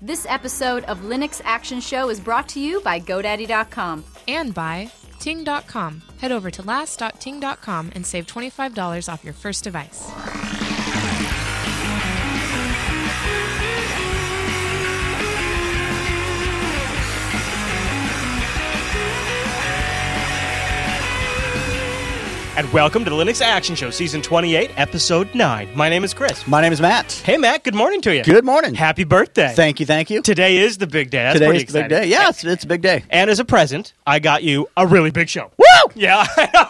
This episode of Linux Action Show is brought to you by GoDaddy.com. And by Ting.com. Head over to last.ting.com and save $25 off your first device. And welcome to the Linux Action Show, Season 28, Episode 9. My name is Chris. My name is Matt. Hey, Matt. Good morning to you. Good morning. Happy birthday. Thank you, thank you. Today is the big day. That's Today pretty is the exciting. big day. Yeah, it's a big day. And as a present, I got you a really big show. Woo! Yeah.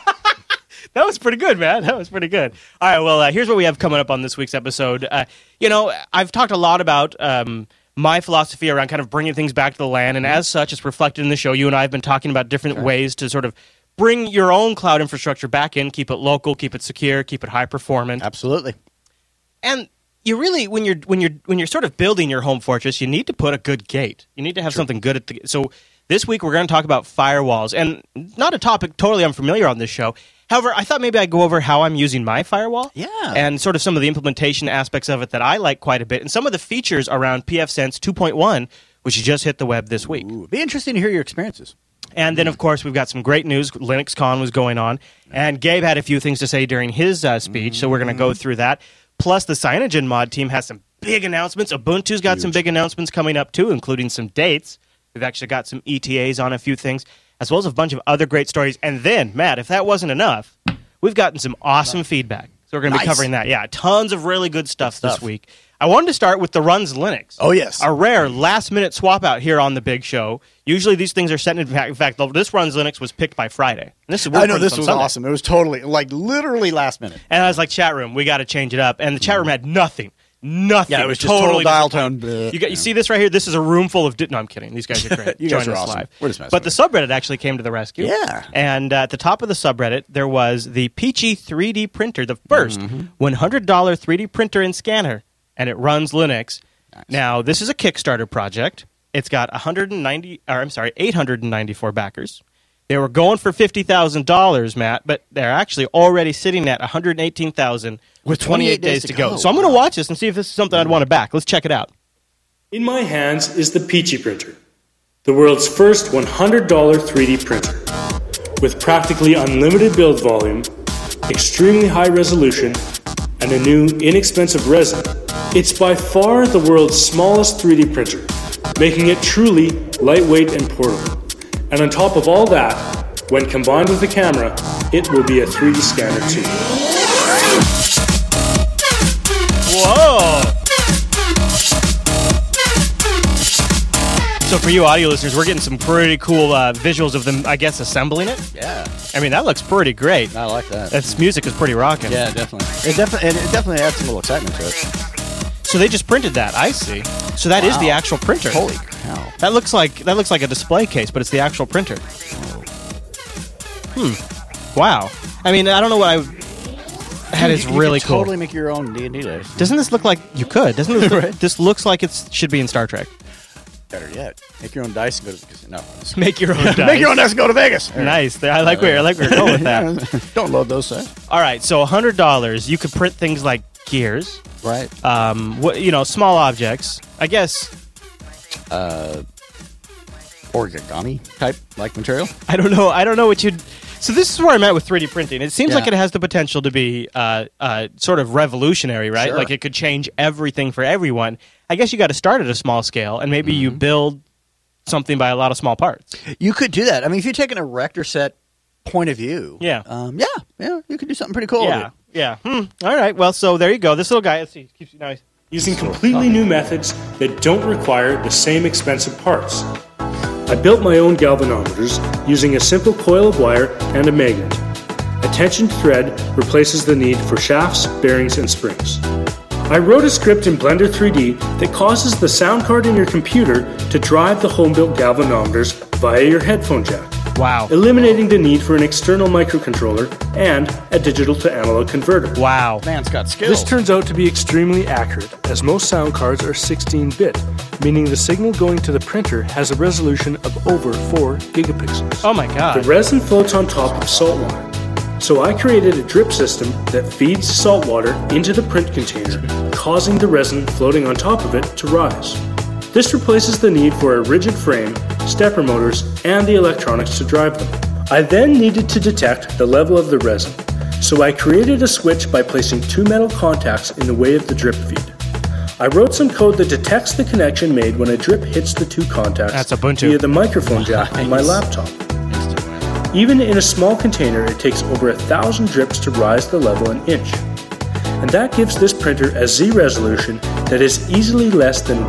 That was pretty good, man. That was pretty good. All right, well, here's what we have coming up on this week's episode. I've talked a lot about my philosophy around kind of bringing things back to the LAN, and as such, it's reflected in the show. You and I have been talking about different ways to sort of bring your own cloud infrastructure back in, keep it local, keep it secure, keep it high performant. Absolutely. And you really, when you're sort of building your home fortress, you need to put a good gate. You need to have something good at the. So this week we're going to talk about firewalls, and not a topic totally unfamiliar on this show. However, I thought maybe I'd go over how I'm using my firewall, and sort of some of the implementation aspects of it that I like quite a bit, and some of the features around pfSense 2.1, which just hit the web this week. Ooh, be interesting to hear your experiences. And then, of course, we've got some great news. LinuxCon was going on, and Gabe had a few things to say during his speech, so we're going to go through that. Plus, the Cyanogen mod team has some big announcements. Ubuntu's got some big announcements coming up, too, including some dates. We've actually got some ETAs on a few things, as well as a bunch of other great stories. And then, Matt, if that wasn't enough, we've gotten some awesome feedback. So we're going to be covering that. Yeah, tons of really good stuff this week. I wanted to start with the Runs Linux. Oh, yes. A rare last-minute swap out here on the big show. Usually these things are set in fact, this Runs Linux was picked by Friday. This I know, this was awesome. It was totally, literally last minute. And I was like, chat room, we got to change it up. And the chat room had nothing. Nothing. Yeah, it was just total dial tone. You see this right here? This is a room full of... No, I'm kidding. These guys are great. You guys are awesome. Live. We're just messing But the subreddit actually came to the rescue. Yeah. And at the top of the subreddit, there was the Peachy 3D printer, the first $100 3D printer and scanner. And it runs Linux. Nice. Now, this is a Kickstarter project. It's got 894 backers. They were going for $50,000, Matt, but they're actually already sitting at $118,000 with 28 days to go. So I'm going to watch this and see if this is something I'd want to back. Let's check it out. In my hands is the Peachy printer, the world's first $100 3D printer. With practically unlimited build volume, extremely high resolution, and a new, inexpensive resin, it's by far the world's smallest 3D printer, making it truly lightweight and portable. And on top of all that, when combined with the camera, it will be a 3D scanner too. Whoa! So for you audio listeners, we're getting some pretty cool visuals of them, I guess, assembling it. Yeah. I mean, that looks pretty great. I like that. This music is pretty rocking. Yeah, definitely. It definitely adds some little excitement to it. So they just printed that. I see. So that is the actual printer. Holy cow! That looks like a display case, but it's the actual printer. Wow. I mean, I don't know what I. That is really cool. Totally make your own D&D days. Doesn't this look like you could? Doesn't this? Right. This looks like it should be in Star Trek. Better yet, make your own dice and go to the casino. No, Make your own dice. Make your own dice and go to Vegas. Nice. I like where you're going with that. Don't load those things. All right. So $100, you could print things like gears. Right. Small objects. I guess. Origami type like material. I don't know what you'd. So this is where I'm at with 3D printing. It seems like it has the potential to be sort of revolutionary, right? Sure. Like it could change everything for everyone. I guess you got to start at a small scale, and maybe you build something by a lot of small parts. You could do that. I mean, if you're taking a Rector set point of view, you could do something pretty cool. Yeah. All right. Well, so there you go. This little guy. Let's see. Keeps nice. Using completely new methods that don't require the same expensive parts. I built my own galvanometers using a simple coil of wire and a magnet. A tension thread replaces the need for shafts, bearings, and springs. I wrote a script in Blender 3D that causes the sound card in your computer to drive the home-built galvanometers via your headphone jack. Wow. Eliminating the need for an external microcontroller and a digital to analog converter. Wow. Man's got skills. This turns out to be extremely accurate, as most sound cards are 16-bit, meaning the signal going to the printer has a resolution of over 4 gigapixels. Oh my god. The resin floats on top of salt water. So I created a drip system that feeds salt water into the print container, causing the resin floating on top of it to rise. This replaces the need for a rigid frame, stepper motors, and the electronics to drive them. I then needed to detect the level of the resin, so I created a switch by placing 2 metal contacts in the way of the drip feed. I wrote some code that detects the connection made when a drip hits the 2 contacts That's Ubuntu. via the microphone jack on my laptop. Even in a small container, it takes over 1,000 drips to rise the level an inch. And that gives this printer a Z resolution that is easily less than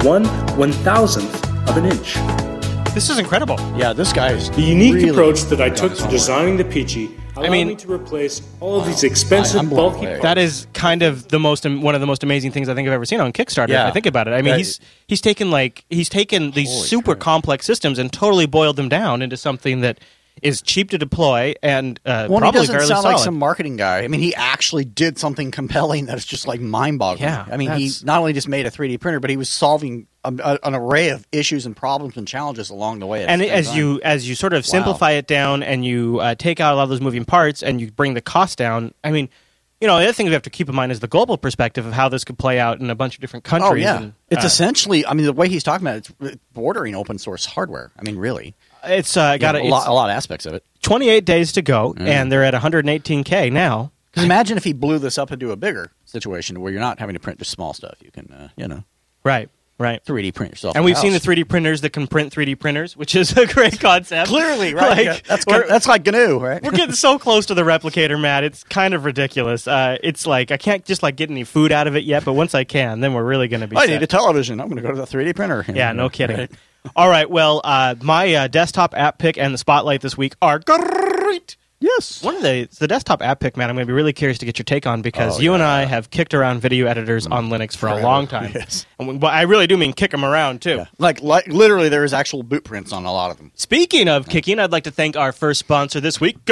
1/1000th of an inch. This is incredible. Yeah, this guy is The unique really approach that I done took his to homework. designing the Peachy allowed me to replace all of these expensive, I'm blown bulky away. parts. That is kind of one of the most amazing things I think I've ever seen on Kickstarter. Yeah. If I think about it. I mean, That- he's taken these Holy super crap. complex systems and totally boiled them down into something that is cheap to deploy and Well, he probably doesn't fairly sound solid. like some marketing guy. I mean, he actually did something compelling that is just like mind-boggling. Yeah, I mean, he that's- not only just made a 3D printer, but he was solving an array of issues and problems and challenges along the way. at And the same time. as you sort of simplify it down and you take out a lot of those moving parts and you bring the cost down, I mean, the other thing we have to keep in mind is the global perspective of how this could play out in a bunch of different countries. Oh yeah, and, it's essentially. I mean, the way he's talking about it's bordering open source hardware. I mean, really, it's a got lot of aspects of it. 28 days to go, and they're at 118K now. Because imagine if he blew this up into a bigger situation where you're not having to print just small stuff. You can, Right. 3D 3D print yourself. And a we've seen the house. 3D printers that can print 3D printers, which is a great concept. Clearly, right? Like, Yeah, we're- that's like GNU, right? We're getting so close to the replicator, Matt. It's kind of ridiculous. It's like I can't just get any food out of it yet, but once I can, then we're really going to be I set. need a television. I'm going to go to the 3D printer. Yeah, no kidding. Right? All right, well, my desktop app pick and the spotlight this week are great. Yes. One of the desktop app pick, man, I'm going to be really curious to get your take on because Oh, you and yeah. I have kicked around video editors on Linux for a Forever. long time. Yes. And I really do mean kick them around, too. Yeah. Like literally, there is actual boot prints on a lot of them. Speaking of kicking, I'd like to thank our first sponsor this week,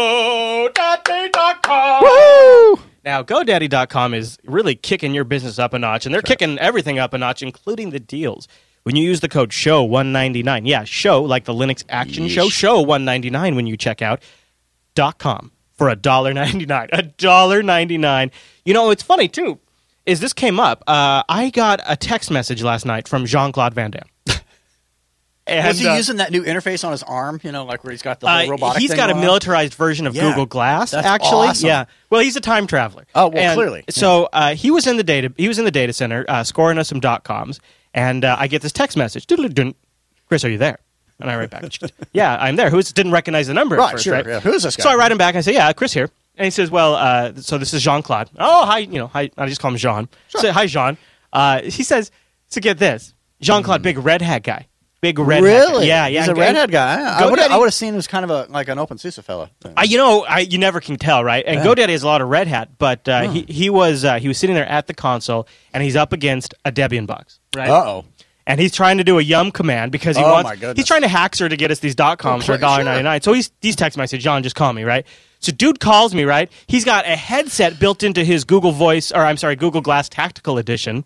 GoDaddy.com. Woo! Now, GoDaddy.com is really kicking your business up a notch, and they're kicking everything up a notch, including the deals. When you use the code SHOW199, yeah, show, like the Linux action show, SHOW199 when you check out .com for $1.99. $1.99. It's funny, too, is this came up. I got a text message last night from Jean-Claude Van Damme. And, Was he using that new interface on his arm? Like where he's got the whole robotic He's thing got a going on? militarized version of Yeah. Google Glass, That's actually. awesome. Yeah. Well, he's a time traveler. Oh, well, And clearly. So he was in the data center, scoring us some .coms, and I get this text message. Doodle-doo. Chris, are you there? And I write back, yeah, I'm there. Didn't recognize the number at Right, first, sure. right? Yeah. Who's this guy? So I write him back. I say, yeah, Chris here. And he says, well, so this is Jean-Claude. Oh, hi, hi. I just call him Jean. Sure. Say, hi, Jean. He says, so get this. Jean-Claude, big red hat guy. Big red hat guy. Really? Yeah. He's a redhead guy. I GoDaddy- would have seen him as kind of like an OpenSUSE fella. you never can tell, right? And GoDaddy has a lot of red hat, but he was sitting there at the console, and he's up against a Debian box, right? Uh-oh. And he's trying to do a yum command because he Oh, wants. my goodness. He's trying to hack her to get us these .coms for Sure. $1.99. So he's texting me. I said, John, just call me, right? So dude calls me, right? He's got a headset built into his Google Google Glass Tactical Edition.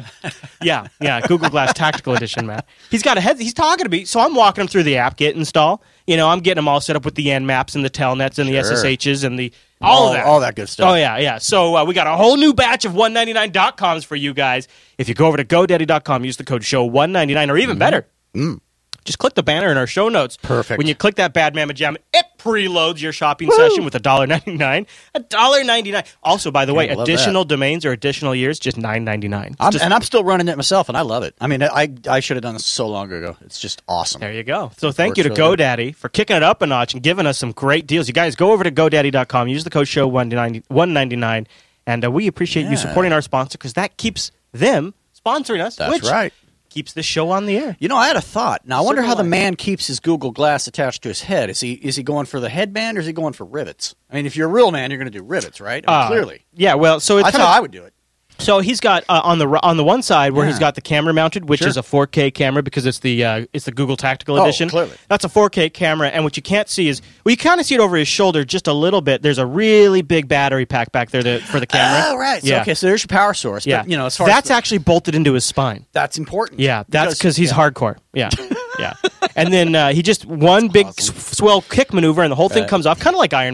Google Glass Tactical Edition, Matt. He's got a head. He's talking to me. So I'm walking him through the app Git install. I'm getting him all set up with the Nmaps and the telnets and the SSHs and the all that good stuff. Oh, yeah. So we got a whole new batch of $1.99.coms for you guys. If you go over to GoDaddy.com, use the code SHOW199, or even better, just click the banner in our show notes. Perfect. When you click that Bad Mama Jam, it preloads your shopping session with $1.99. $1.99. Also, by the way, love additional domains or additional years, just $9.99. And I'm still running it myself, and I love it. I mean, I should have done this so long ago. It's just awesome. There you go. So thank you to Works really GoDaddy for kicking it up a notch and giving us some great deals. You guys go over to GoDaddy.com, use the code SHOW199, and we appreciate you supporting our sponsor because that keeps them sponsoring us. That's which right. Keeps the show on the air. I had a thought. Now, I wonder how the Life. man keeps his Google Glass attached to his head. Is he going for the headband, or is he going for rivets? I mean, if you're a real man, you're going to do rivets, right? I mean, clearly. Yeah, well, so it's That's how I would do it. So he's got on the one side where he's got the camera mounted, which Sure. is a 4K camera because it's the Google Tactical Edition. Clearly. That's a 4K camera, and what you can't see is you kind of see it over his shoulder just a little bit. There's a really big battery pack back there for the camera. Oh, right. Yeah. So there's your power source. Yeah. But, as far that's as actually bolted into his spine. that's important. Yeah, that's because he's yeah. hardcore. Yeah, yeah. And then he just one big swell kick maneuver, and the whole thing comes off, kind of like Iron Man.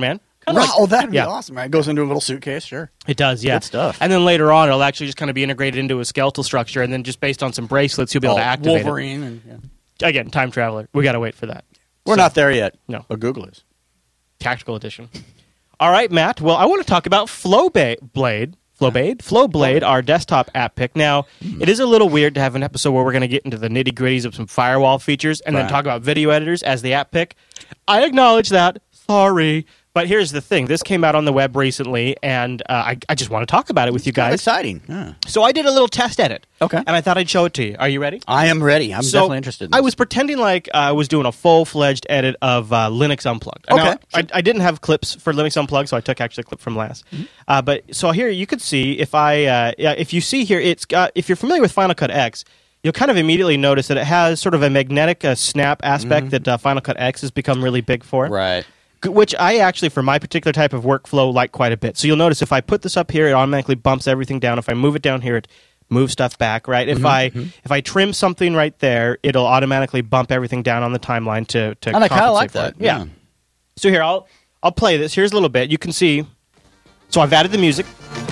Oh, that'd be yeah. awesome. It goes into a little suitcase, sure. It does, yeah. Good stuff. And then later on, it'll actually just kind of be integrated into a skeletal structure, and then just based on some bracelets, you'll be able to activate Wolverine. it. And, yeah. Again, time traveler. We got to wait for that. We're not there yet. No. But Google is. Tactical edition. All right, Matt. Well, I want to talk about Flowblade, our desktop app pick. Now, it is a little weird to have an episode where we're going to get into the nitty-gritties of some firewall features and then talk about video editors as the app pick. I acknowledge that. Sorry. But here's the thing. This came out on the web recently, and I just want to talk about it with you guys. Exciting. Yeah. So I did a little test edit. Okay. And I thought I'd show it to you. Are you ready? I am ready. I'm definitely interested in this. I was pretending like I was doing a full-fledged edit of Linux Unplugged. Okay. Now, I didn't have clips for Linux Unplugged, so I took actually a clip from last. But so here you could see if you see here, it's got, if you're familiar with Final Cut X, you'll kind of immediately notice that it has sort of a magnetic snap aspect that Final Cut X has become really big for. Right. Which I actually, for my particular type of workflow, like quite a bit. So you'll notice if I put this up here, it automatically bumps everything down. If I move it down here, it moves stuff back, right? If I trim something right there, it'll automatically bump everything down on the timeline to And I kind of like for that. it. Yeah. So here, I'll play this. Here's a little bit. You can see. So I've added the music.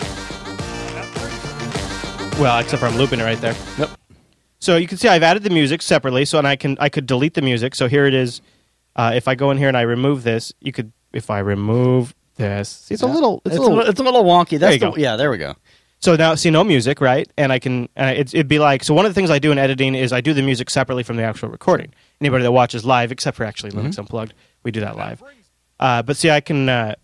Well, except for I'm looping it right there. Yep. So you can see I've added the music separately. So and I could delete the music. So here it is. If I go in here and I remove this, if I remove this, see, it's a little wonky. There you go. Yeah, there we go. So now, see, no music, right? And I can, it'd be like, so one of the things I do in editing is I do the music separately from the actual recording. Anybody that watches live, except for actually Linux Unplugged, we do that live. But see, I could add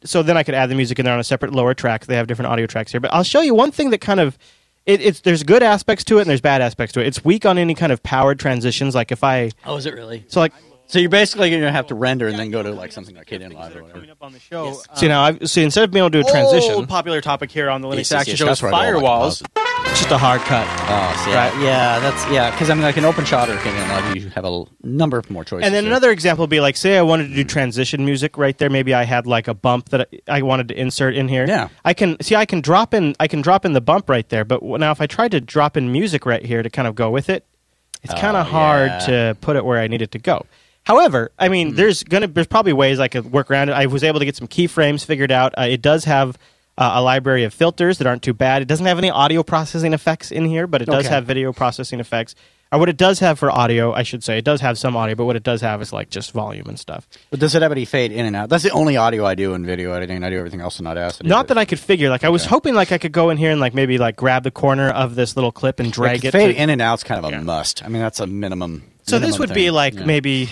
the music in there on a separate lower track. They have different audio tracks here. But I'll show you one thing that kind of, there's good aspects to it and there's bad aspects to it. It's weak on any kind of powered transitions. Like if I, Oh, is it really? so like, So you're basically going to have to render and then go to like something like Kdenlive or whatever. coming up on the show. See now, instead of being able to do a transition, popular topic here on the Linux Action Show is that's where I go, firewalls. It's just a hard cut. Oh, see, Right. because I mean, like an OpenShot or Kdenlive, you have a number more choices. And then there. another example would be like, say I wanted to do transition music right there. Maybe I had like a bump that I wanted to insert in here. Yeah. I can drop in the bump right there. But now if I tried to drop in music right here to kind of go with it, it's kind of hard to put it where I need it to go. However, I mean, there's probably ways I could work around it. I was able to get some keyframes figured out. It does have a library of filters that aren't too bad. It doesn't have any audio processing effects in here, but it does have video processing effects. Or what it does have for audio, I should say, it does have some audio, but what it does have is like just volume and stuff. But does it have any fade in and out? That's the only audio I do in video editing. I do everything else in Audacity. Not that I could figure. Like I was hoping like I could go in here and like maybe like grab the corner of this little clip and drag it. Fade in and out's kind of a must. I mean, that's a minimum. So this would be thing. like maybe,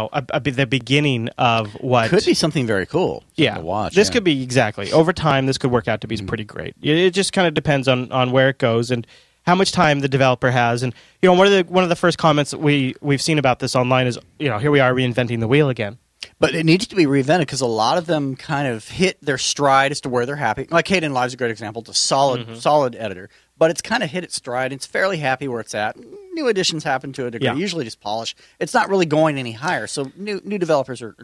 the beginning of what could be something very cool. Yeah, to watch. This could be exactly over time. This could work out to be pretty great. It just kind of depends on where it goes and how much time the developer has. And one of the first comments that we've seen about this online is here we are reinventing the wheel again. But it needs to be reinvented because a lot of them kind of hit their stride as to where they're happy. Like Kdenlive's a great example. It's a solid editor, but it's kind of hit its stride. It's fairly happy where it's at. New additions happen to a degree. Usually just polish. It's not really going any higher. So new editors are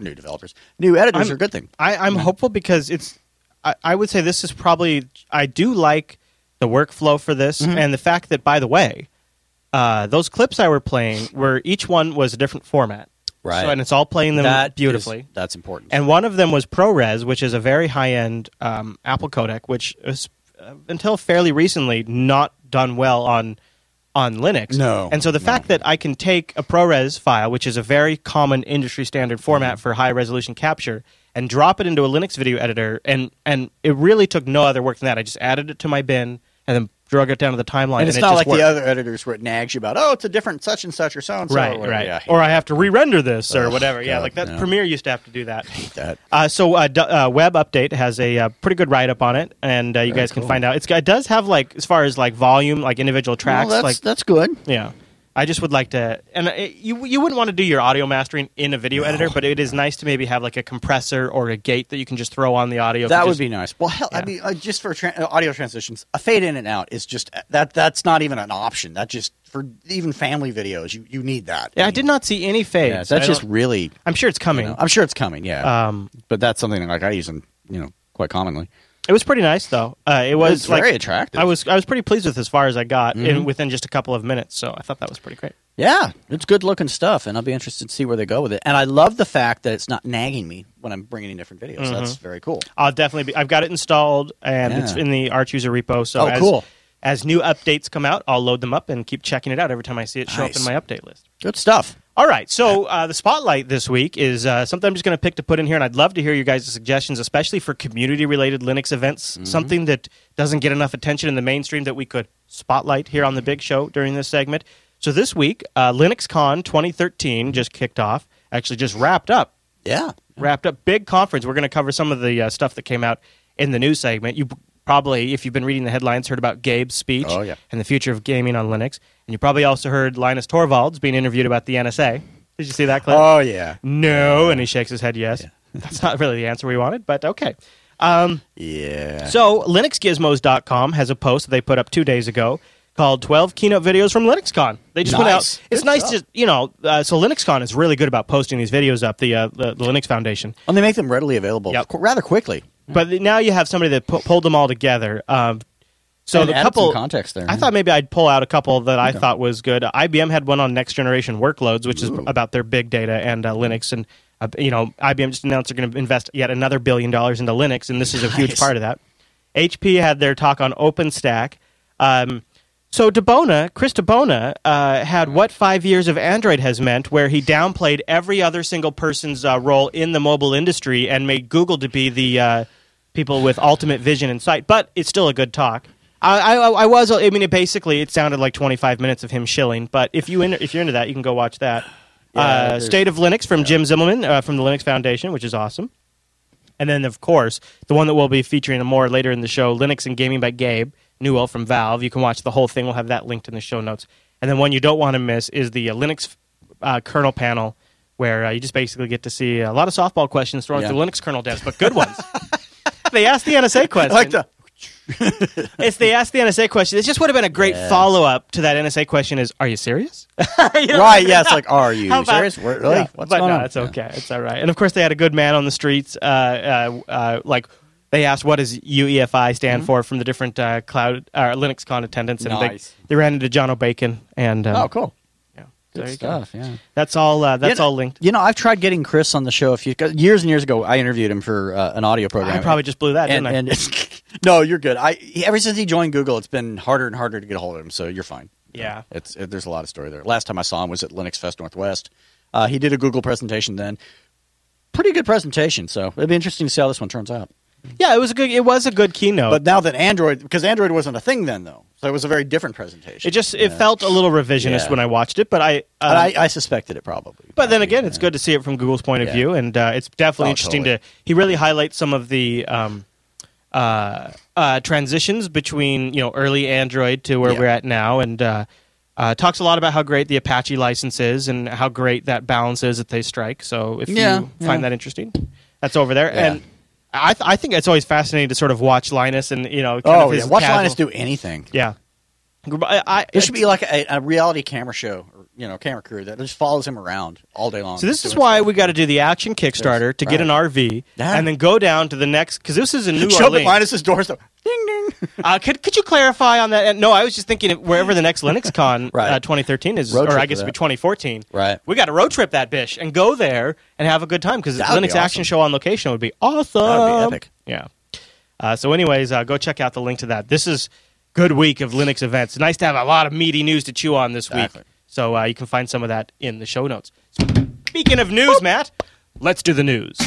a good thing. I'm hopeful because I would say this is probably, I do like the workflow for this and the fact that, by the way, those clips I were playing each one was a different format. Right. So, and it's all playing them beautifully. That's important. And one of them was ProRes, which is a very high-end Apple codec, which is, until fairly recently, not done well on Linux. No. And so the fact that I can take a ProRes file, which is a very common industry-standard format for high-resolution capture, and drop it into a Linux video editor, and it really took no other work than that. I just added it to my bin and then drug it down to the timeline. And it's not like the other editors where it nags you about, it's a different such and such or so and so. Right. Yeah, or I have to re-render this or whatever. Yeah, God, like that. no. Premiere used to have to do that. I hate that. Web Update has a pretty good write-up on it, and you guys can find out. It does have, like, as far as like volume, like individual tracks. Well, that's good. Yeah. I just would like to, and you wouldn't want to do your audio mastering in a video editor, but it is nice to maybe have like a compressor or a gate that you can just throw on the audio. That would be nice. Well, hell, I mean, just for audio transitions, a fade in and out is just that's not even an option. That just for even family videos, you need that. Yeah, I did not see any fades. Yeah, that's just really. I'm sure it's coming. I'm sure it's coming. Yeah. But that's something like I use them, quite commonly. It was pretty nice, though. It was very attractive. I was pretty pleased with as far as I got within just a couple of minutes, so I thought that was pretty great. Yeah, it's good looking stuff, and I'll be interested to see where they go with it. And I love the fact that it's not nagging me when I'm bringing in different videos. That's very cool. I'll definitely be. I've got it installed, and it's in the Arch user repo. So cool. As new updates come out, I'll load them up and keep checking it out every time I see it show up in my update list. Good stuff. All right, so the spotlight this week is something I'm just going to pick to put in here, and I'd love to hear you guys' suggestions, especially for community-related Linux events, something that doesn't get enough attention in the mainstream that we could spotlight here on the big show during this segment. So this week, LinuxCon 2013 just kicked off, actually just wrapped up. Yeah. Wrapped up. Big conference. We're going to cover some of the stuff that came out in the news segment. You probably, if you've been reading the headlines, heard about Gabe's speech and the future of gaming on Linux. And you probably also heard Linus Torvalds being interviewed about the NSA. Did you see that clip? Oh, yeah. No, and he shakes his head yes. Yeah. That's not really the answer we wanted, but okay. Yeah. So LinuxGizmos.com has a post that they put up 2 days ago called 12 Keynote Videos from LinuxCon. They just went out. It's nice to, so LinuxCon is really good about posting these videos up, the Linux Foundation. And they make them readily available rather quickly. But now you have somebody that pulled them all together. So and the couple some context there. I thought maybe I'd pull out a couple that I thought was good. IBM had one on next generation workloads, which is about their big data and Linux. And IBM just announced they're going to invest yet another $1 billion into Linux, and this is a huge part of that. HP had their talk on OpenStack. So Chris DeBona had what 5 years of Android has meant, where he downplayed every other single person's role in the mobile industry and made Google to be the people with ultimate vision and sight. But it's still a good talk. Basically, it sounded like 25 minutes of him shilling. But if you're into that, you can go watch that. State of Linux from Jim Zimmelman from the Linux Foundation, which is awesome. And then, of course, the one that we'll be featuring more later in the show, Linux and Gaming by Gabe Newell from Valve. You can watch the whole thing. We'll have that linked in the show notes. And then one you don't want to miss is the Linux kernel panel, where you just basically get to see a lot of softball questions thrown through Linux kernel devs, but good ones. They asked the NSA question. I like that. They asked the NSA question. It just would have been a great follow-up to that NSA question is, are you serious? Right, yeah, it's like, are you serious? Really? Yeah, What's but going no, on? it's okay. It's all right. And, of course, they had a good man on the streets. They asked what does UEFI stand for from the different LinuxCon attendants. And they ran into John O'Bacon. And, cool. Yeah, good stuff, yeah. That's all linked. I've tried getting Chris on the show years and years ago. I interviewed him for an audio program. I probably just blew that, didn't I? No, you're good. Ever since he joined Google, it's been harder and harder to get a hold of him, so you're fine. Yeah. There's a lot of story there. Last time I saw him was at Linux Fest Northwest. He did a Google presentation then. Pretty good presentation, so it'd be interesting to see how this one turns out. Yeah, it was a good keynote. But now that because Android wasn't a thing then, though, so it was a very different presentation. It felt a little revisionist when I watched it, but I suspected it probably. But then again, it's good to see it from Google's point of view, and it's definitely interesting to. He really highlights some of the transitions between early Android to where we're at now, and talks a lot about how great the Apache license is and how great that balance is that they strike. So if you find that interesting, that's over there. Yeah. And I think it's always fascinating to sort of watch Linus and watch Linus do anything. Yeah, there should be like a reality camera show or camera crew that just follows him around all day long. So this is why we got to do the Action Kickstarter to get an RV and then go down to the next, because this is in New Orleans. Show up at Linus's doorstep. Ding ding. Could you clarify on that? No, I was just thinking wherever the next LinuxCon 2013 is, or I guess it'll be 2014. Right. We got to road trip that bish and go there and have a good time, because Linux Action Show on location would be awesome. That would be epic. Yeah. So anyways, go check out the link to that. This is good week of Linux events. Nice to have a lot of meaty news to chew on this week. So you can find some of that in the show notes. Speaking of news, Matt, let's do the news.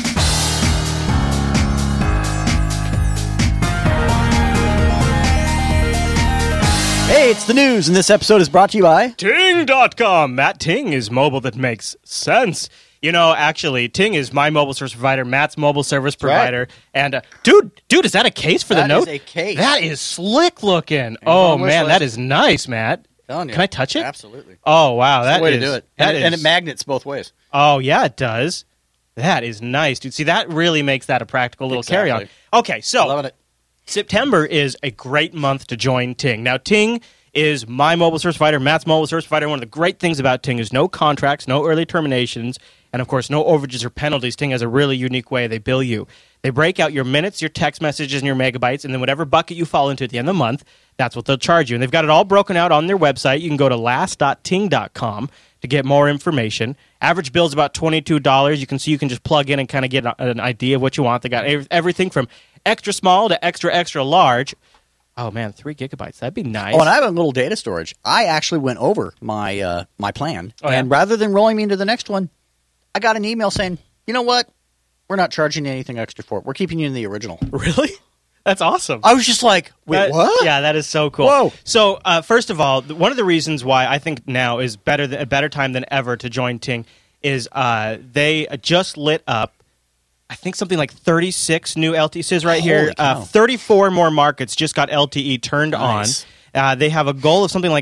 Hey, it's the news, and this episode is brought to you by Ting.com. Matt, Ting is mobile that makes sense. Actually, Ting is my mobile service provider, Matt's mobile service provider. Right. And, dude, is that a case for the note? That is a case. That is slick looking. Oh, man, that is nice, Matt. Can I touch it? Absolutely. Oh, wow. That's the way to do it. And it magnets both ways. Oh, yeah, it does. That is nice, dude. See, that really makes that a practical little carry-on. Okay, so Loving it. September is a great month to join Ting. Now, Ting is my mobile service provider, Matt's mobile service provider. One of the great things about Ting is no contracts, no early terminations, and of course no overages or penalties. Ting has a really unique way they bill you. They break out your minutes, your text messages, and your megabytes, and then whatever bucket you fall into at the end of the month, that's what they'll charge you. And they've got it all broken out on their website. You can go to last.ting.com to get more information. Average bill is about $22. You can see you can just plug in and kind of get an idea of what you want. They got everything from extra small to extra large. Oh, man, 3 gigabytes. That'd be nice. Oh, and I have a little data storage. I actually went over my my plan, and rather than rolling me into the next one, I got an email saying, you know what? We're not charging you anything extra for it. We're keeping you in the original. Really? That's awesome. I was just like, wait, what? Yeah, that is so cool. Whoa. So, first of all, one of the reasons why I think now is a better time than ever to join Ting is they just lit up, I think something like 36 new LTEs right here. 34 more markets just got LTE turned on. They have a goal of something like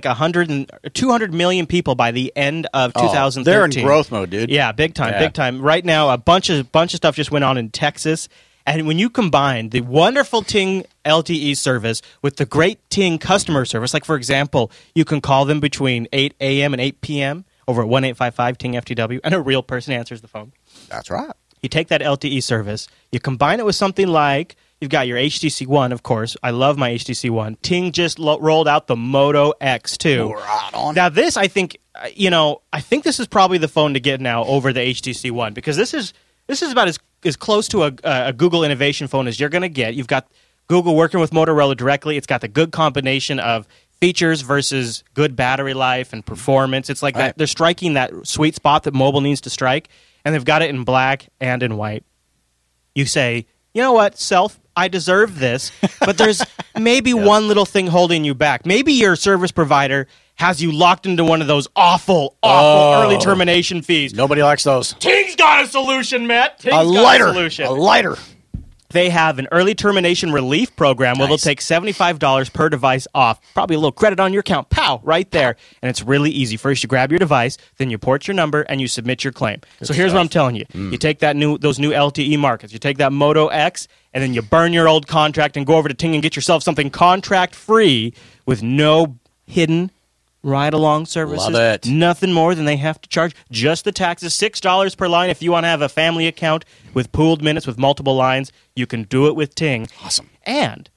200 million people by the end of 2013. They're in growth mode, dude. Yeah, big time. Right now, a bunch of stuff just went on in Texas. And when you combine the wonderful Ting LTE service with the great Ting customer service, like, for example, you can call them between 8 a.m. and 8 p.m. over at 1-855-TING-FTW, and a real person answers the phone. That's right. You take that LTE service, you combine it with something like, you've got your HTC One, of course. I love my HTC One. Ting just rolled out the Moto X2. Right on. Now, this, I think, I think this is probably the phone to get now over the HTC One, because this is about as close to a Google innovation phone as you're going to get. You've got Google working with Motorola directly. It's got the good combination of features versus good battery life and performance. It's like they're striking that sweet spot that mobile needs to strike, and they've got it in black and in white. You say, you know what, self, I deserve this, but there's maybe one little thing holding you back. Maybe your service provider has you locked into one of those awful early termination fees. Nobody likes those. Ting's got a solution, Matt. Ting's got a solution. A lighter. They have an early termination relief program where they'll take $75 per device off. Probably a little credit on your account. Pow! Right there. And it's really easy. First, you grab your device, then you port your number, and you submit your claim. So here's what I'm telling you. You take those new LTE markets. You take that Moto X, and then you burn your old contract and go over to Ting and get yourself something contract-free with no hidden ride-along services. Love it. Nothing more than they have to charge. Just the taxes. $6 per line. If you want to have a family account with pooled minutes with multiple lines, you can do it with Ting. Awesome. And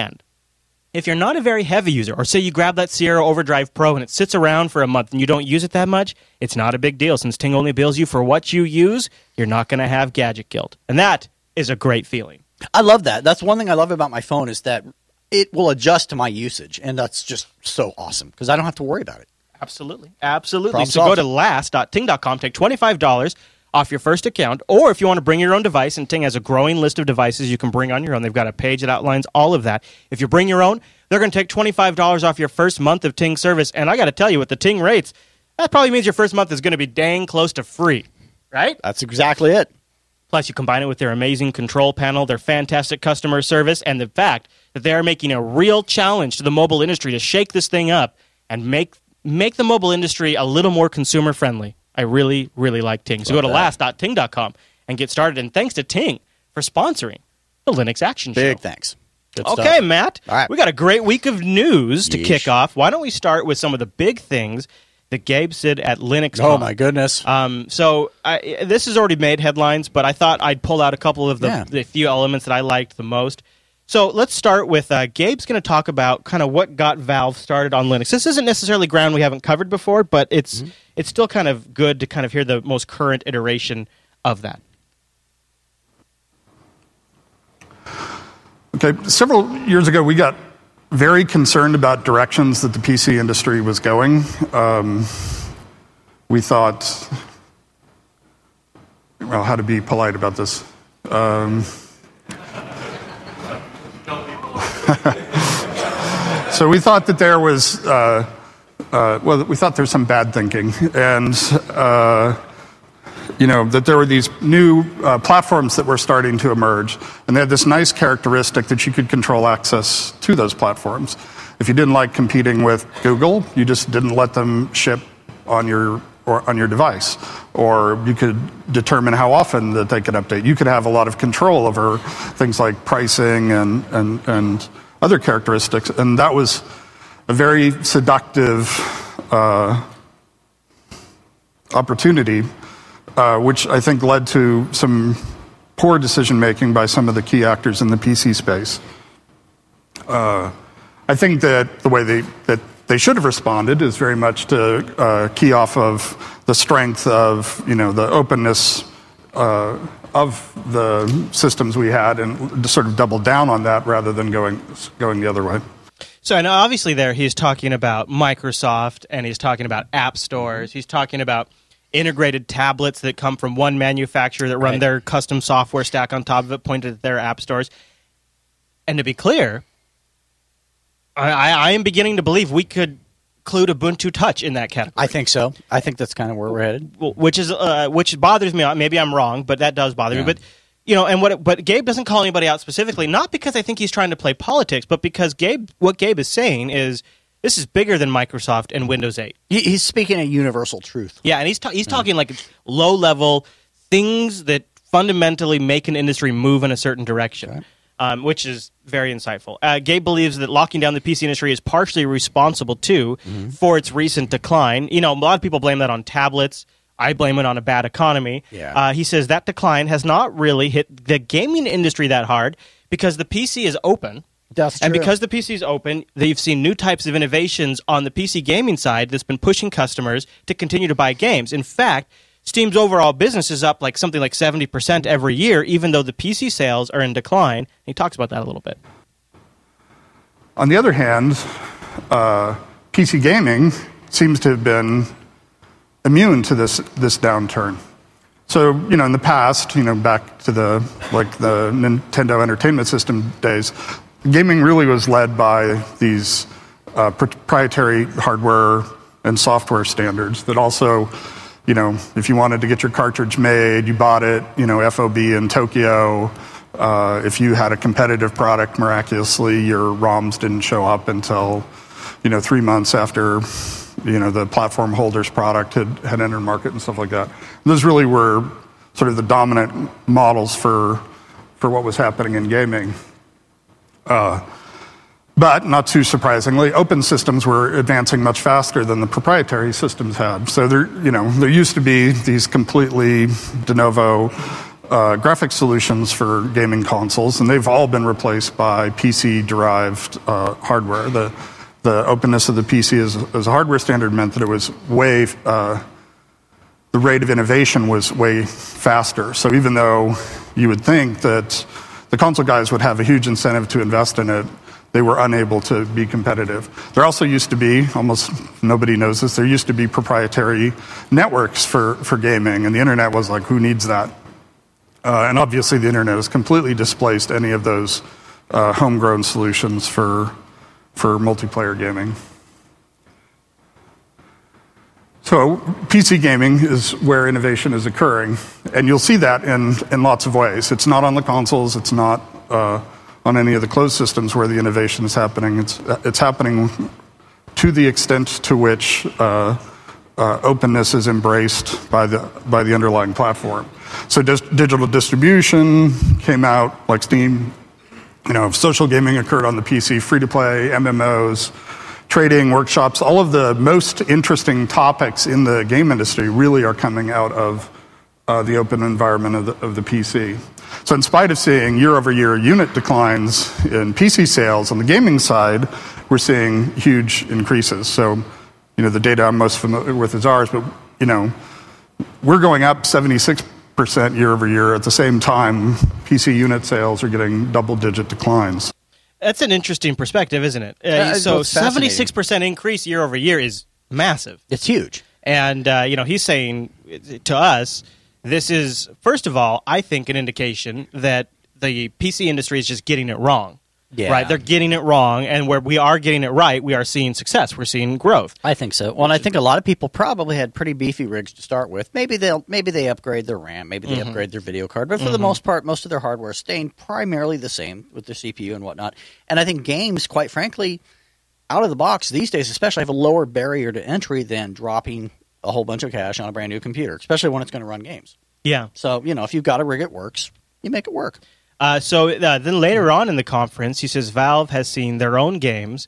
if you're not a very heavy user, or say you grab that Sierra Overdrive Pro and it sits around for a month and you don't use it that much, it's not a big deal. Since Ting only bills you for what you use, you're not going to have gadget guilt. And that is a great feeling. I love that. That's one thing I love about my phone is that it will adjust to my usage, and that's just so awesome because I don't have to worry about it. Absolutely. Problem So go solved. to last.ting.com, take $25 off your first account, or if you want to bring your own device, and Ting has a growing list of devices you can bring on your own. They've got a page that outlines all of that. If you bring your own, they're going to take $25 off your first month of Ting service, and I got to tell you, with the Ting rates, that probably means your first month is going to be dang close to free, right? That's exactly it. Plus, you combine it with their amazing control panel, their fantastic customer service, and the fact that they are making a real challenge to the mobile industry to shake this thing up and make the mobile industry a little more consumer-friendly. I really, really like Ting. So go to last.ting.com and get started. And thanks to Ting for sponsoring the Linux Action Show. Big thanks. Good Okay, stuff. Matt. All right. We got a great week of news to Yeesh. kick off. Why don't we start with some of the big things that Gabe said at LinuxCon? Oh, my goodness. So this has already made headlines, but I thought I'd pull out a couple of the few elements that I liked the most. So let's start with Gabe's going to talk about kind of what got Valve started on Linux. This isn't necessarily ground we haven't covered before, but it's still kind of good to kind of hear the most current iteration of that. Okay, several years ago, we got very concerned about directions that the PC industry was going. We thought, well, how to be polite about this. So we thought that there was, we thought there was some bad thinking, and that there were these new platforms that were starting to emerge, and they had this nice characteristic that you could control access to those platforms. If you didn't like competing with Google, you just didn't let them ship on your device, or you could determine how often that they could update. You could have a lot of control over things like pricing and other characteristics, and that was a very seductive opportunity, which I think led to some poor decision-making by some of the key actors in the PC space. I think that the way they should have responded is very much to key off of the strength of the openness of the systems we had, and to sort of double down on that rather than going the other way. So, and obviously there he's talking about Microsoft, and he's talking about app stores. He's talking about integrated tablets that come from one manufacturer that run their custom software stack on top of it, pointed at their app stores. And to be clear, I am beginning to believe we could include Ubuntu Touch in that category. I think so. I think that's kind of where we're headed. Which bothers me. Maybe I'm wrong, but that does bother me. But but Gabe doesn't call anybody out specifically, not because I think he's trying to play politics, but because what Gabe is saying is this is bigger than Microsoft and Windows 8. He's speaking a universal truth. Yeah, and he's talking like low-level things that fundamentally make an industry move in a certain direction. Okay. Which is very insightful. Gabe believes that locking down the PC industry is partially responsible, too, for its recent decline. A lot of people blame that on tablets. I blame it on a bad economy. Yeah. He says that decline has not really hit the gaming industry that hard because the PC is open. That's true. And because the PC is open, they've seen new types of innovations on the PC gaming side that's been pushing customers to continue to buy games. In fact, Steam's overall business is up something like 70% every year, even though the PC sales are in decline. He talks about that a little bit. On the other hand, PC gaming seems to have been immune to this downturn. So, in the past, back to the Nintendo Entertainment System days, gaming really was led by these proprietary hardware and software standards that also, if you wanted to get your cartridge made, you bought it, FOB in Tokyo. If you had a competitive product, miraculously, your ROMs didn't show up until, 3 months after, the platform holder's product had entered market and stuff like that. And those really were sort of the dominant models for what was happening in gaming. But, not too surprisingly, open systems were advancing much faster than the proprietary systems had. So there used to be these completely de novo graphic solutions for gaming consoles, and they've all been replaced by PC-derived hardware. The openness of the PC as a hardware standard meant that it was the rate of innovation was way faster. So even though you would think that the console guys would have a huge incentive to invest in it, they were unable to be competitive. There also used to be, almost nobody knows this, there used to be proprietary networks for gaming, and the internet was like, who needs that? And obviously the internet has completely displaced any of those homegrown solutions for multiplayer gaming. So PC gaming is where innovation is occurring, and you'll see that in lots of ways. It's not on the consoles, it's not on any of the closed systems where the innovation is happening. It's happening to the extent to which openness is embraced by the underlying platform. So digital distribution came out like Steam. Social gaming occurred on the PC, free-to-play, MMOs, trading, workshops. All of the most interesting topics in the game industry really are coming out of the open environment of the PC. So in spite of seeing year-over-year unit declines in PC sales, on the gaming side, we're seeing huge increases. So, the data I'm most familiar with is ours, but, we're going up 76% year-over-year. At the same time, PC unit sales are getting double-digit declines. That's an interesting perspective, isn't it? So 76% increase year-over-year is massive. It's huge. And, he's saying to us, this is, first of all, I think an indication that the PC industry is just getting it wrong. Yeah. Right? They're getting it wrong, and where we are getting it right, we are seeing success. We're seeing growth. I think so. Well, and I think a lot of people probably had pretty beefy rigs to start with. Maybe they upgrade their RAM, maybe they upgrade their video card, but for the most part, most of their hardware is staying primarily the same with their CPU and whatnot. And I think games, quite frankly, out of the box these days especially, have a lower barrier to entry than dropping a whole bunch of cash on a brand new computer, especially when it's going to run games. Yeah. So, if you've got a rig that works, you make it work. So then later on in the conference, he says Valve has seen their own games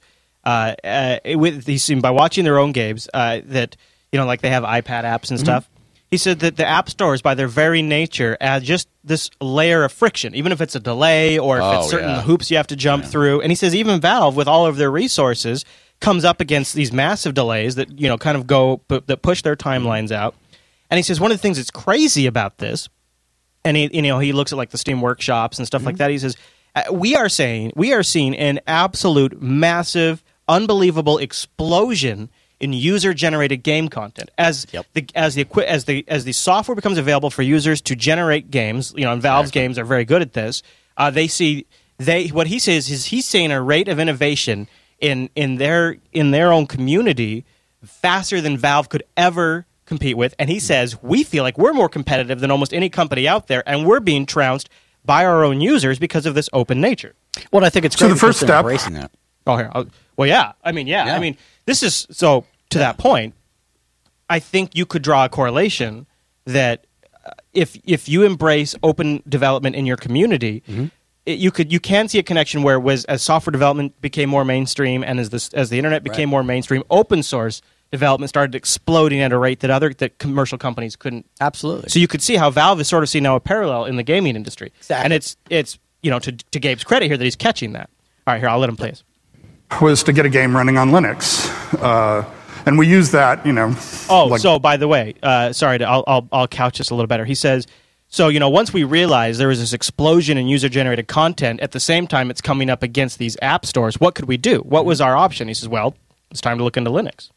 by watching their own games that like they have iPad apps and stuff. He said that the app stores, by their very nature, add just this layer of friction, even if it's a delay or if it's certain hoops you have to jump through. And he says even Valve, with all of their resources, comes up against these massive delays that kind of that push their timelines out. And he says one of the things that's crazy about this, and he looks at like the Steam workshops and stuff like that. He says we are seeing an absolute massive, unbelievable explosion in user-generated game content as the software becomes available for users to generate games. And Valve's games are very good at this. What he says is he's seeing a rate of innovation in their own community faster than Valve could ever compete with. And he says we feel like we're more competitive than almost any company out there, and we're being trounced by our own users because of this open nature. Well, I think it's great. So the first step, embracing that. Oh, here. Well, yeah. I mean, this is so. To that point, I think you could draw a correlation that if you embrace open development in your community, you can see a connection where as software development became more mainstream and as the internet became more mainstream, open source development started exploding at a rate that commercial companies couldn't. Absolutely. So you could see how Valve is sort of seeing now a parallel in the gaming industry. Exactly. And it's to Gabe's credit here that he's catching that. All right, here, I'll let him play this. Was to get a game running on Linux. And we use that, So by the way, I'll couch this a little better. He says, once we realized there was this explosion in user-generated content, at the same time it's coming up against these app stores, what could we do? What was our option? He says, well, it's time to look into Linux.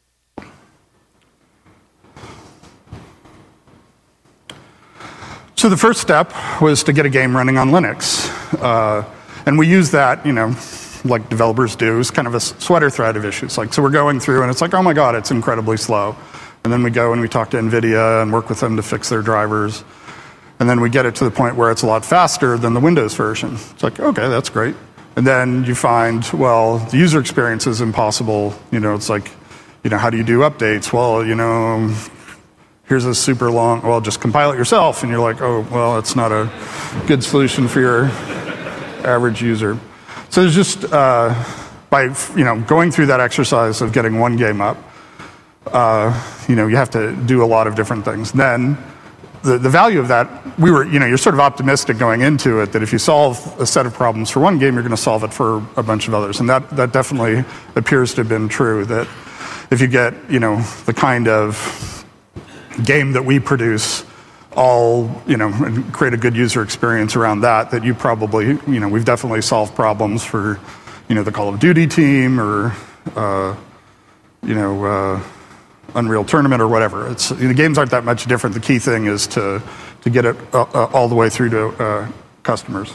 So the first step was to get a game running on Linux. And we use that, like developers do, is kind of a sweater thread of issues. So we're going through and it's like, oh my God, it's incredibly slow. And then we go and we talk to NVIDIA and work with them to fix their drivers. And then we get it to the point where it's a lot faster than the Windows version. It's like, okay, that's great. And then you find, well, the user experience is impossible. It's like, how do you do updates? Well, here's a super long, well, just compile it yourself. And you're like, oh, well, it's not a good solution for your average user. So there's just, by going through that exercise of getting one game up, you have to do a lot of different things. Then the value of that, you're sort of optimistic going into it that if you solve a set of problems for one game, you're going to solve it for a bunch of others. And that definitely appears to have been true, that if you get, the kind of game that we produce, and create a good user experience around that you probably, we've definitely solved problems for, the Call of Duty team or, Unreal Tournament or whatever. The games aren't that much different. The key thing is to get it all the way through to customers.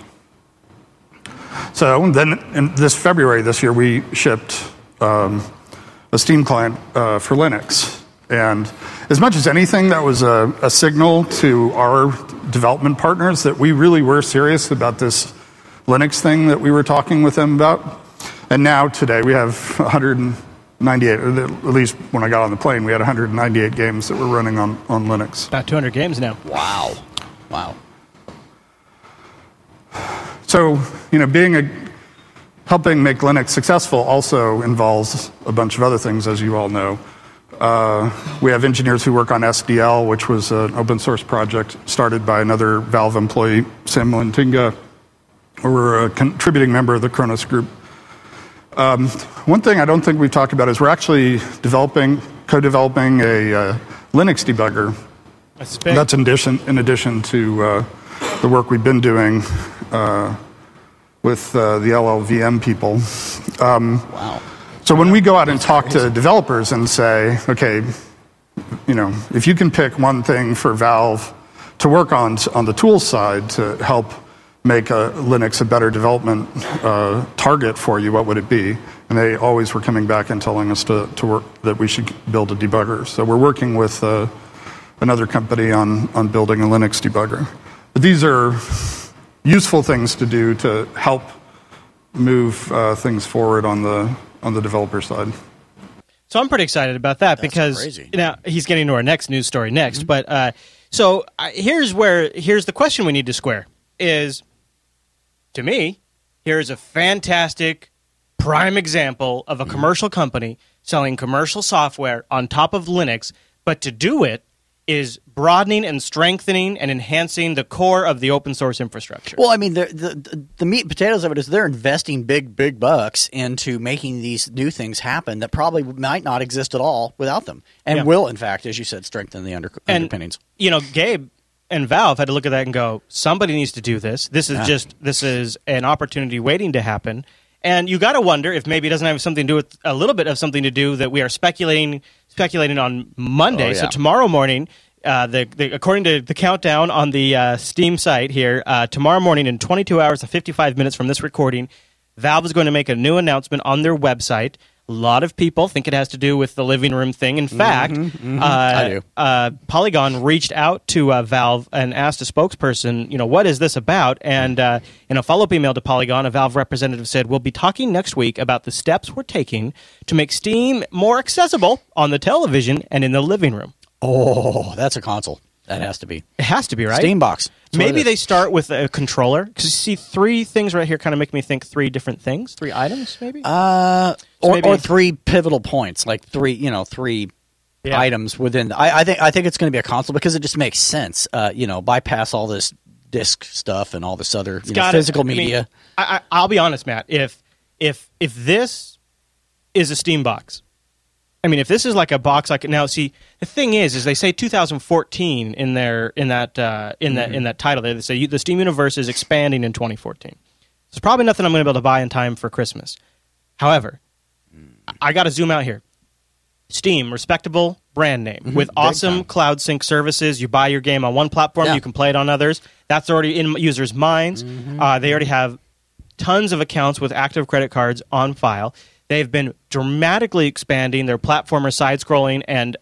So then in this February this year, we shipped a Steam client for Linux. And as much as anything, that was a signal to our development partners that we really were serious about this Linux thing that we were talking with them about. And now, today, we have 198, at least when I got on the plane, we had 198 games that were running on Linux. About 200 games now. Wow. So, helping make Linux successful also involves a bunch of other things, as you all know. We have engineers who work on SDL, which was an open source project started by another Valve employee, Sam Lantinga. We're a contributing member of the Kronos group. One thing I don't think we've talked about is we're actually co-developing a Linux debugger. That's in addition to the work we've been doing with the LLVM people. Wow. So when we go out and talk to developers and say, okay, if you can pick one thing for Valve to work on the tools side to help make Linux a better development target for you, what would it be? And they always were coming back and telling us to work that we should build a debugger. So we're working with another company on building a Linux debugger. But these are useful things to do to help move things forward on the developer side. So I'm pretty excited about that. That's because crazy. Now he's getting to our next news story next. But here's the question we need to square is, to me, here's a fantastic prime example of a commercial company selling commercial software on top of Linux, but to do it is broadening and strengthening and enhancing the core of the open source infrastructure. Well, I mean, the meat and potatoes of it is they're investing big bucks into making these new things happen that probably might not exist at all without them, and will, in fact, as you said, strengthen the underpinnings. You know, Gabe and Valve had to look at that and go, somebody needs to do this. This is an opportunity waiting to happen. And you got to wonder if maybe it doesn't have something to do with a little bit of something to do that we are speculating on Monday. So tomorrow morning, according to the countdown on the Steam site here, tomorrow morning in 22 hours and 55 minutes from this recording, Valve is going to make a new announcement on their website. A lot of people think it has to do with the living room thing. In fact, I do. Polygon reached out to Valve and asked a spokesperson, what is this about? And in a follow-up email to Polygon, a Valve representative said, we'll be talking next week about the steps we're taking to make Steam more accessible on the television and in the living room. Oh, that's a console. That has to be. It has to be, right? Steambox. Maybe they start with a controller. Because you see 3 things right here kind of make me think 3 different things. 3 items, maybe? Or 3 pivotal points, like 3 items within. I think it's going to be a console because it just makes sense. Bypass all this disc stuff and all this other physical media. I'll be honest, Matt. If this is a Steam box, if this is like a box, now see the thing is they say 2014 in that title there. They say the Steam universe is expanding in 2014. There's probably nothing I'm going to be able to buy in time for Christmas. However, I got to zoom out here. Steam, respectable brand name with awesome cloud sync services. You buy your game on one platform, you can play it on others. That's already in users' minds. They already have tons of accounts with active credit cards on file. They've been dramatically expanding their platformer, side-scrolling,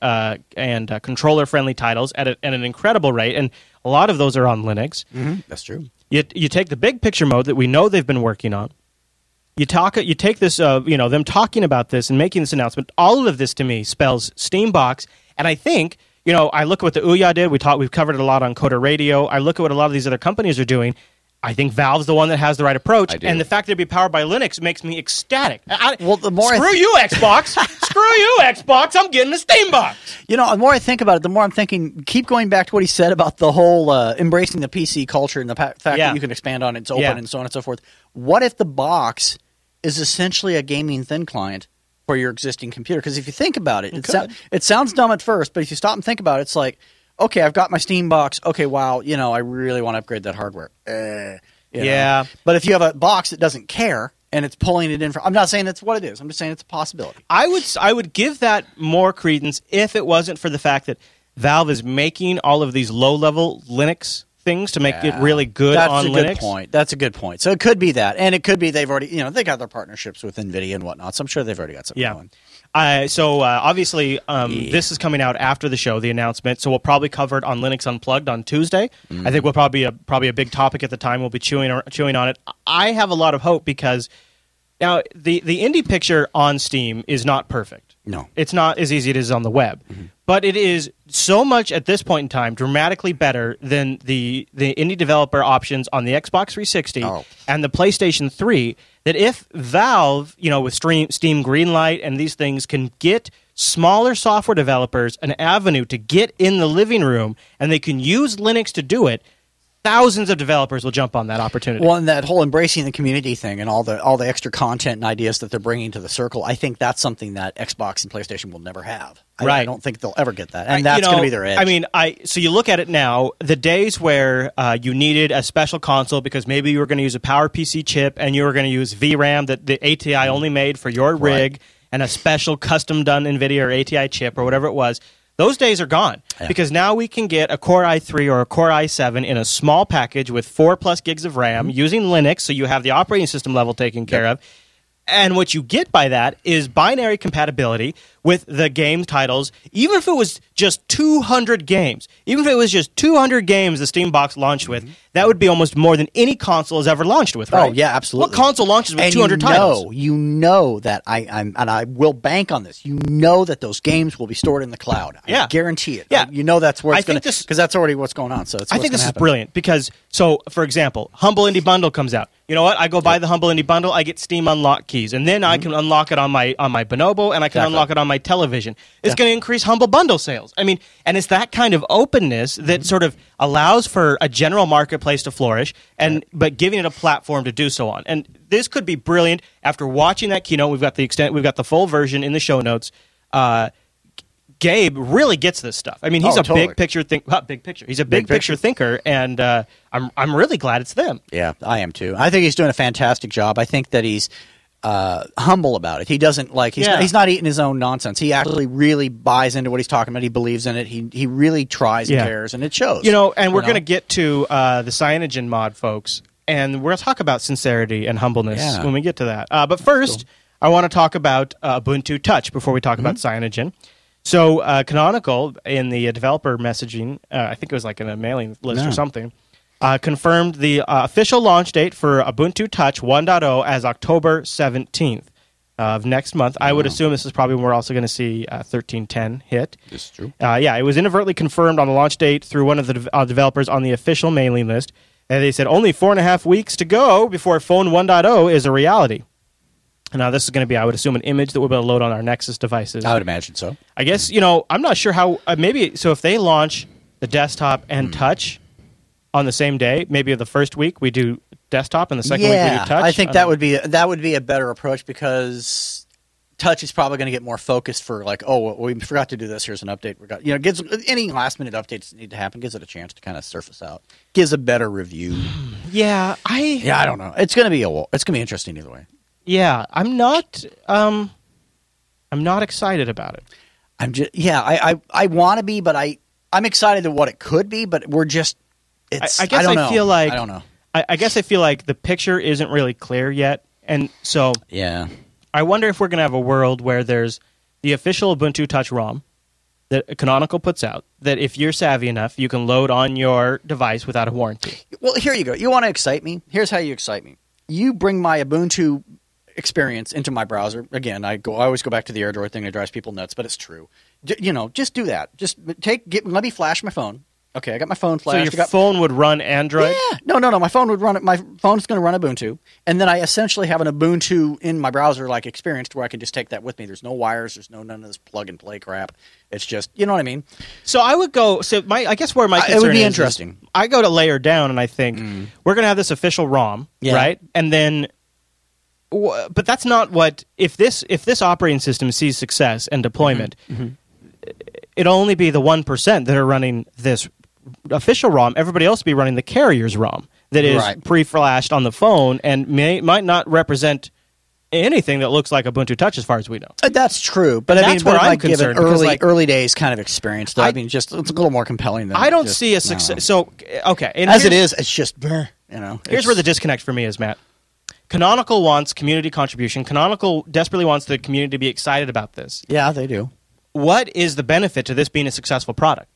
and controller-friendly titles at an incredible rate, and a lot of those are on Linux. That's true. You take the big picture mode that we know they've been working on. You take this, them talking about this and making this announcement. All of this to me spells Steambox, and I think, I look at what the Ouya did. We've covered it a lot on Coder Radio. I look at what a lot of these other companies are doing. I think Valve's the one that has the right approach, and the fact that it'd be powered by Linux makes me ecstatic. The more screw you, Xbox! Screw you, Xbox! I'm getting a Steam box. The more I think about it, the more I'm thinking. Keep going back to what he said about the whole embracing the PC culture and the fact that you can expand on it, it's open, and so on and so forth. What if the box is essentially a gaming thin client for your existing computer? Because if you think about it, it sounds dumb at first, but if you stop and think about it, it's like, okay, I've got my Steam box. Okay, wow, I really want to upgrade that hardware. Yeah. But if you have a box that doesn't care and it's pulling it in I'm not saying that's what it is. I'm just saying it's a possibility. I would give that more credence if it wasn't for the fact that Valve is making all of these low-level Linux things to make it really good on Linux. That's a good point. So it could be that. And it could be they've already, they got their partnerships with NVIDIA and whatnot. So I'm sure they've already got something going. Obviously, this is coming out after the show, the announcement, so we'll probably cover it on Linux Unplugged on Tuesday. I think we'll probably a big topic at the time. We'll be chewing on it. I have a lot of hope because now the indie picture on Steam is not perfect. No. It's not as easy as it is on the web. But it is so much at this point in time dramatically better than the indie developer options on the Xbox 360 and the PlayStation 3 that if Valve, with Steam Greenlight and these things can get smaller software developers an avenue to get in the living room and they can use Linux to do it, thousands of developers will jump on that opportunity. Well, and that whole embracing the community thing and all the extra content and ideas that they're bringing to the circle, I think that's something that Xbox and PlayStation will never have. I don't think they'll ever get that, and that's going to be their edge. So you look at it now, the days where you needed a special console because maybe you were going to use a PowerPC chip and you were going to use VRAM that the ATI only made for your rig and a special custom-done NVIDIA or ATI chip or whatever it was, those days are gone because now we can get a Core i3 or a Core i7 in a small package with 4+ gigs of RAM using Linux, so you have the operating system level taken care of. And what you get by that is binary compatibility with the game titles, even if it was just 200 games. Even if it was just 200 games the Steam box launched with, that would be almost more than any console has ever launched with, right? Oh, yeah, absolutely. What console launches with and 200 titles? You know that I will bank on this. You know that those games will be stored in the cloud. Yeah. I guarantee it. Yeah. You know that's where it's I going think to, because that's already what's going on. So I think this is brilliant because, so for example, Humble Indie Bundle comes out. You know what? I go buy the Humble Indie Bundle. I get Steam unlock keys, and then I can unlock it on my Bonobo, and I can unlock it on my television. It's going to increase Humble Bundle sales. I mean, and it's that kind of openness that sort of allows for a general marketplace to flourish, and but giving it a platform to do so on. And this could be brilliant. After watching that keynote, we've got the full version in the show notes. Gabe really gets this stuff. I mean, he's totally. big picture He's a big picture thinker, and I'm really glad it's them. Yeah, I am too. I think he's doing a fantastic job. I think that he's humble about it. He doesn't he's not eating his own nonsense. He actually really buys into what he's talking about. He believes in it. He really tries and cares, and it shows. And we're going to get to the Cyanogen mod, folks, and we're going to talk about sincerity and humbleness when we get to that. But first, I want to talk about Ubuntu Touch before we talk about Cyanogen. So Canonical, in the developer messaging, I think it was like in a mailing list or something, confirmed the official launch date for Ubuntu Touch 1.0 as October 17th of next month. I would assume this is probably when we're also going to see 13.10 hit. This is true. It was inadvertently confirmed on the launch date through one of the developers on the official mailing list. And they said only 4.5 weeks to go before Phone 1.0 is a reality. Now, this is going to be, I would assume, an image that we'll be able to load on our Nexus devices. I would imagine so. I guess, I'm not sure how, so if they launch the desktop and touch on the same day, maybe the first week we do desktop and the second week we do touch. I think that would be a better approach because touch is probably going to get more focused for we forgot to do this, here's an update. Gives any last minute updates that need to happen, gives it a chance to kind of surface out. Gives a better review. I don't know. It's going to be interesting either way. Yeah, I'm not excited about it. I want to be, but I'm excited at what it could be, but we're just. I don't know. I guess I feel like the picture isn't really clear yet, and so I wonder if we're going to have a world where there's the official Ubuntu Touch ROM that Canonical puts out. That if you're savvy enough, you can load on your device without a warranty. Well, here you go. You want to excite me? Here's how you excite me. You bring my Ubuntu experience into my browser. Again, I always go back to the AirDroid thing that drives people nuts, but it's true. Just do that. Just let me flash my phone. Okay, I got my phone flashed. So your phone would run Android? Yeah. No. My phone would run. My phone's going to run Ubuntu, and then I essentially have an Ubuntu in my browser like experience to where I can just take that with me. There's no wires. There's none of this plug and play crap. It's just, you know what I mean. So I would go. So I guess where my concern it would be is interesting. I go to layer down, and I think we're going to have this official ROM, right? And then. But that's not what if this operating system sees success and deployment, it'll only be the 1% that are running this official ROM. Everybody else will be running the carrier's ROM that is pre-flashed on the phone and might not represent anything that looks like Ubuntu Touch as far as we know. That's true, but that's where I'm concerned. Early days kind of experience. Though. It's a little more compelling than I don't see a success. No. So okay, and as it is, it's just Here's where the disconnect for me is, Matt. Canonical wants community contribution. Canonical desperately wants the community to be excited about this. Yeah, they do. What is the benefit to this being a successful product?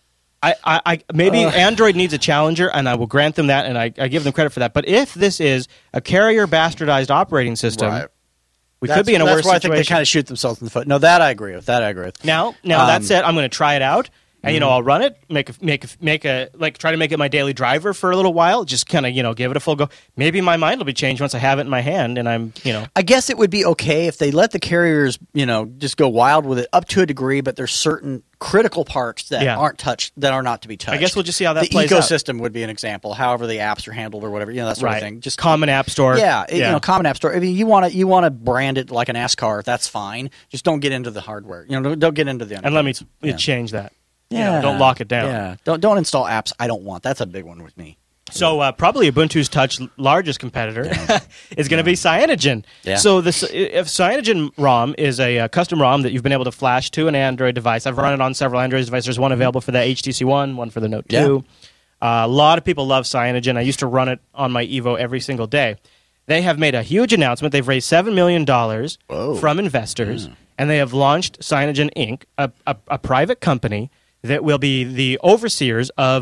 Maybe Android needs a challenger, and I will grant them that, and I give them credit for that. But if this is a carrier bastardized operating system, we could be in a worse situation. That's why I think they kind of shoot themselves in the foot. No, that I agree with. Now that said, I'm going to try it out. And I'll run it, try to make it my daily driver for a little while. Just kind of give it a full go. Maybe my mind will be changed once I have it in my hand, and I'm I guess it would be okay if they let the carriers just go wild with it up to a degree, but there's certain critical parts that aren't touched, that are not to be touched. I guess we'll just see how that plays out. The ecosystem would be an example. However, the apps are handled or whatever, that sort of thing. Just common app store. Common app store. I mean, you want to brand it like an NASCAR. That's fine. Just don't get into the hardware. Don't get into the. And let me change that. Don't lock it down. Yeah, don't install apps I don't want. That's a big one with me. So probably Ubuntu's Touch largest competitor is going to be Cyanogen. Yeah. So if Cyanogen ROM is a custom ROM that you've been able to flash to an Android device. I've run it on several Android devices. There's one available for the HTC One, one for the Note 2. A lot of people love Cyanogen. I used to run it on my Evo every single day. They have made a huge announcement. They've raised $7 million from investors, and they have launched Cyanogen Inc., a private company that will be the overseers of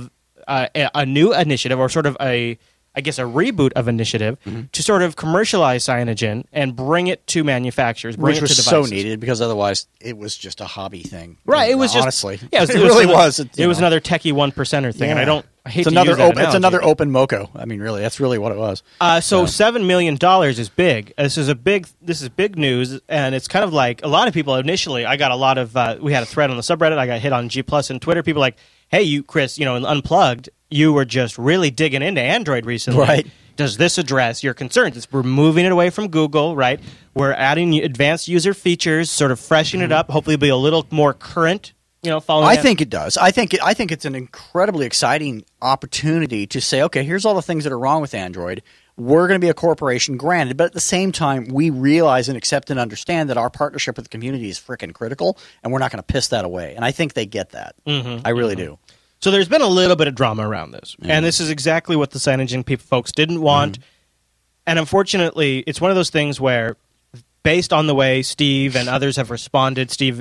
a new initiative, or sort of a reboot of initiative to sort of commercialize Cyanogen and bring it to manufacturers, Which it was to so devices. needed, because otherwise it was just a hobby thing. Right, it was just honestly, yeah, it really was. It was another techie 1%er thing, and I hate it's to another use that open. It's analogy. another open Moco. I mean, really, that's really what it was. So $7 million is big. This is big news, and it's kind of like a lot of people initially. I got a lot of. We had a thread on the subreddit. I got hit on G+ and Twitter. People like, hey, you Chris, in Unplugged, you were just really digging into Android recently. Right. Does this address your concerns? We're moving it away from Google, right? We're adding advanced user features, sort of freshening it up. Hopefully, it'll be a little more current. Following. I think it does. I think it's an incredibly exciting opportunity to say, okay, here's all the things that are wrong with Android. We're going to be a corporation, granted, but at the same time, we realize and accept and understand that our partnership with the community is freaking critical, and we're not going to piss that away. And I think they get that. I really do. So there's been a little bit of drama around this, and this is exactly what the Cyanogen folks didn't want. And unfortunately, it's one of those things where, based on the way Steve and others have responded, Steve,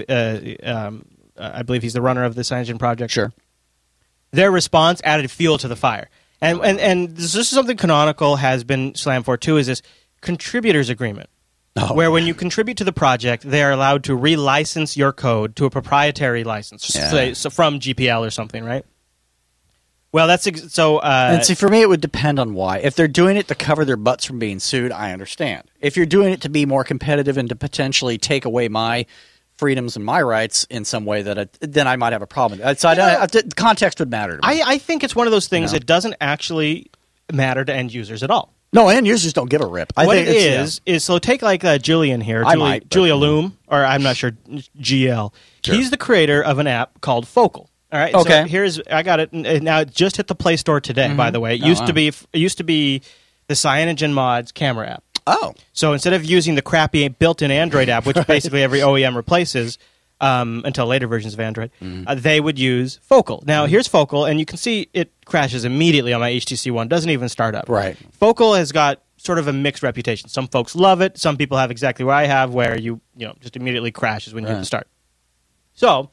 I believe he's the runner of the Cyanogen project. Sure. Their response added fuel to the fire. And this is something Canonical has been slammed for too, is this contributors agreement. Where when you contribute to the project, they are allowed to relicense your code to a proprietary license, say, so from GPL or something, right? Well, that's so. And see, for me, it would depend on why. If they're doing it to cover their butts from being sued, I understand. If you're doing it to be more competitive and to potentially take away my freedoms and my rights in some way, then I might have a problem. So context would matter to me. I think it's one of those things that doesn't actually matter to end users at all. No, end users don't give a rip. What it is so take like Julian here, Julia Loom, or I'm not sure, GL. Sure. He's the creator of an app called Focal. All right. Okay. So I got it now. It just hit the Play Store today. By the way, it used to be the Cyanogen Mods camera app. Oh. So instead of using the crappy built-in Android app, which basically every OEM replaces until later versions of Android, they would use Focal. Now here's Focal, and you can see it crashes immediately on my HTC One. Doesn't even start up. Right. Focal has got sort of a mixed reputation. Some folks love it. Some people have exactly what I have, where you just immediately crashes when you hit the start. So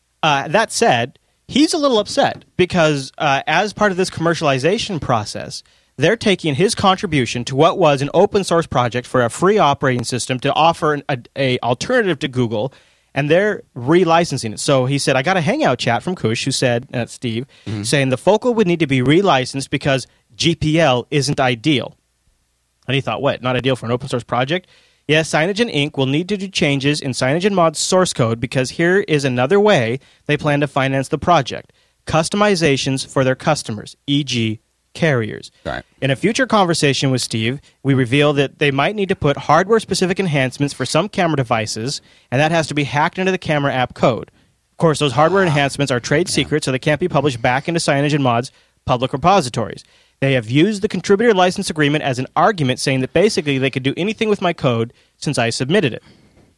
that said, he's a little upset because as part of this commercialization process, they're taking his contribution to what was an open source project for a free operating system to offer an alternative to Google, and they're relicensing it. So he said, I got a Hangout chat from Kush, who said, Steve, saying the Focal would need to be relicensed because GPL isn't ideal. And he thought, what, not ideal for an open source project? Yes, Cyanogen Inc. will need to do changes in Cyanogen Mod's source code because here is another way they plan to finance the project. Customizations for their customers, e.g., carriers. Right. In a future conversation with Steve, we reveal that they might need to put hardware-specific enhancements for some camera devices, and that has to be hacked into the camera app code. Of course, those hardware enhancements are trade secrets, so they can't be published back into Cyanogen Mod's public repositories. They have used the contributor license agreement as an argument, saying that basically they could do anything with my code since I submitted it.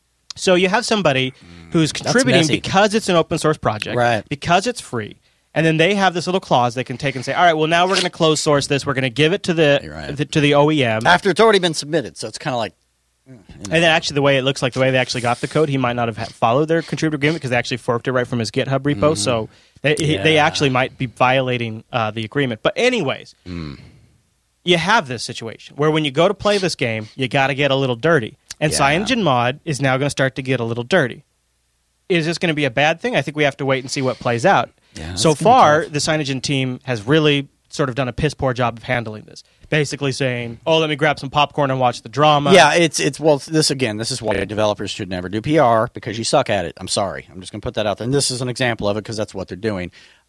So you have somebody who's contributing because it's an open source project, right, because it's free, and then they have this little clause they can take and say, all right, well, now we're going to close source this. We're going to give it to the OEM. After it's already been submitted, so it's kind of like... And then actually the way it looks like the way they actually got the code, he might not have followed their contributor agreement because they actually forked it right from his GitHub repo. So they actually might be violating the agreement. But anyways, you have this situation where when you go to play this game, you got to get a little dirty. And Cyanogen Mod is now going to start to get a little dirty. Is this going to be a bad thing? I think we have to wait and see what plays out. Yeah, so far, the Cyanogen team has really sort of done a piss-poor job of handling this. Basically saying, oh, let me grab some popcorn and watch the drama. Yeah, this is why developers should never do PR, because you suck at it. I'm sorry. I'm just going to put that out there. And this is an example of it because that's what they're doing.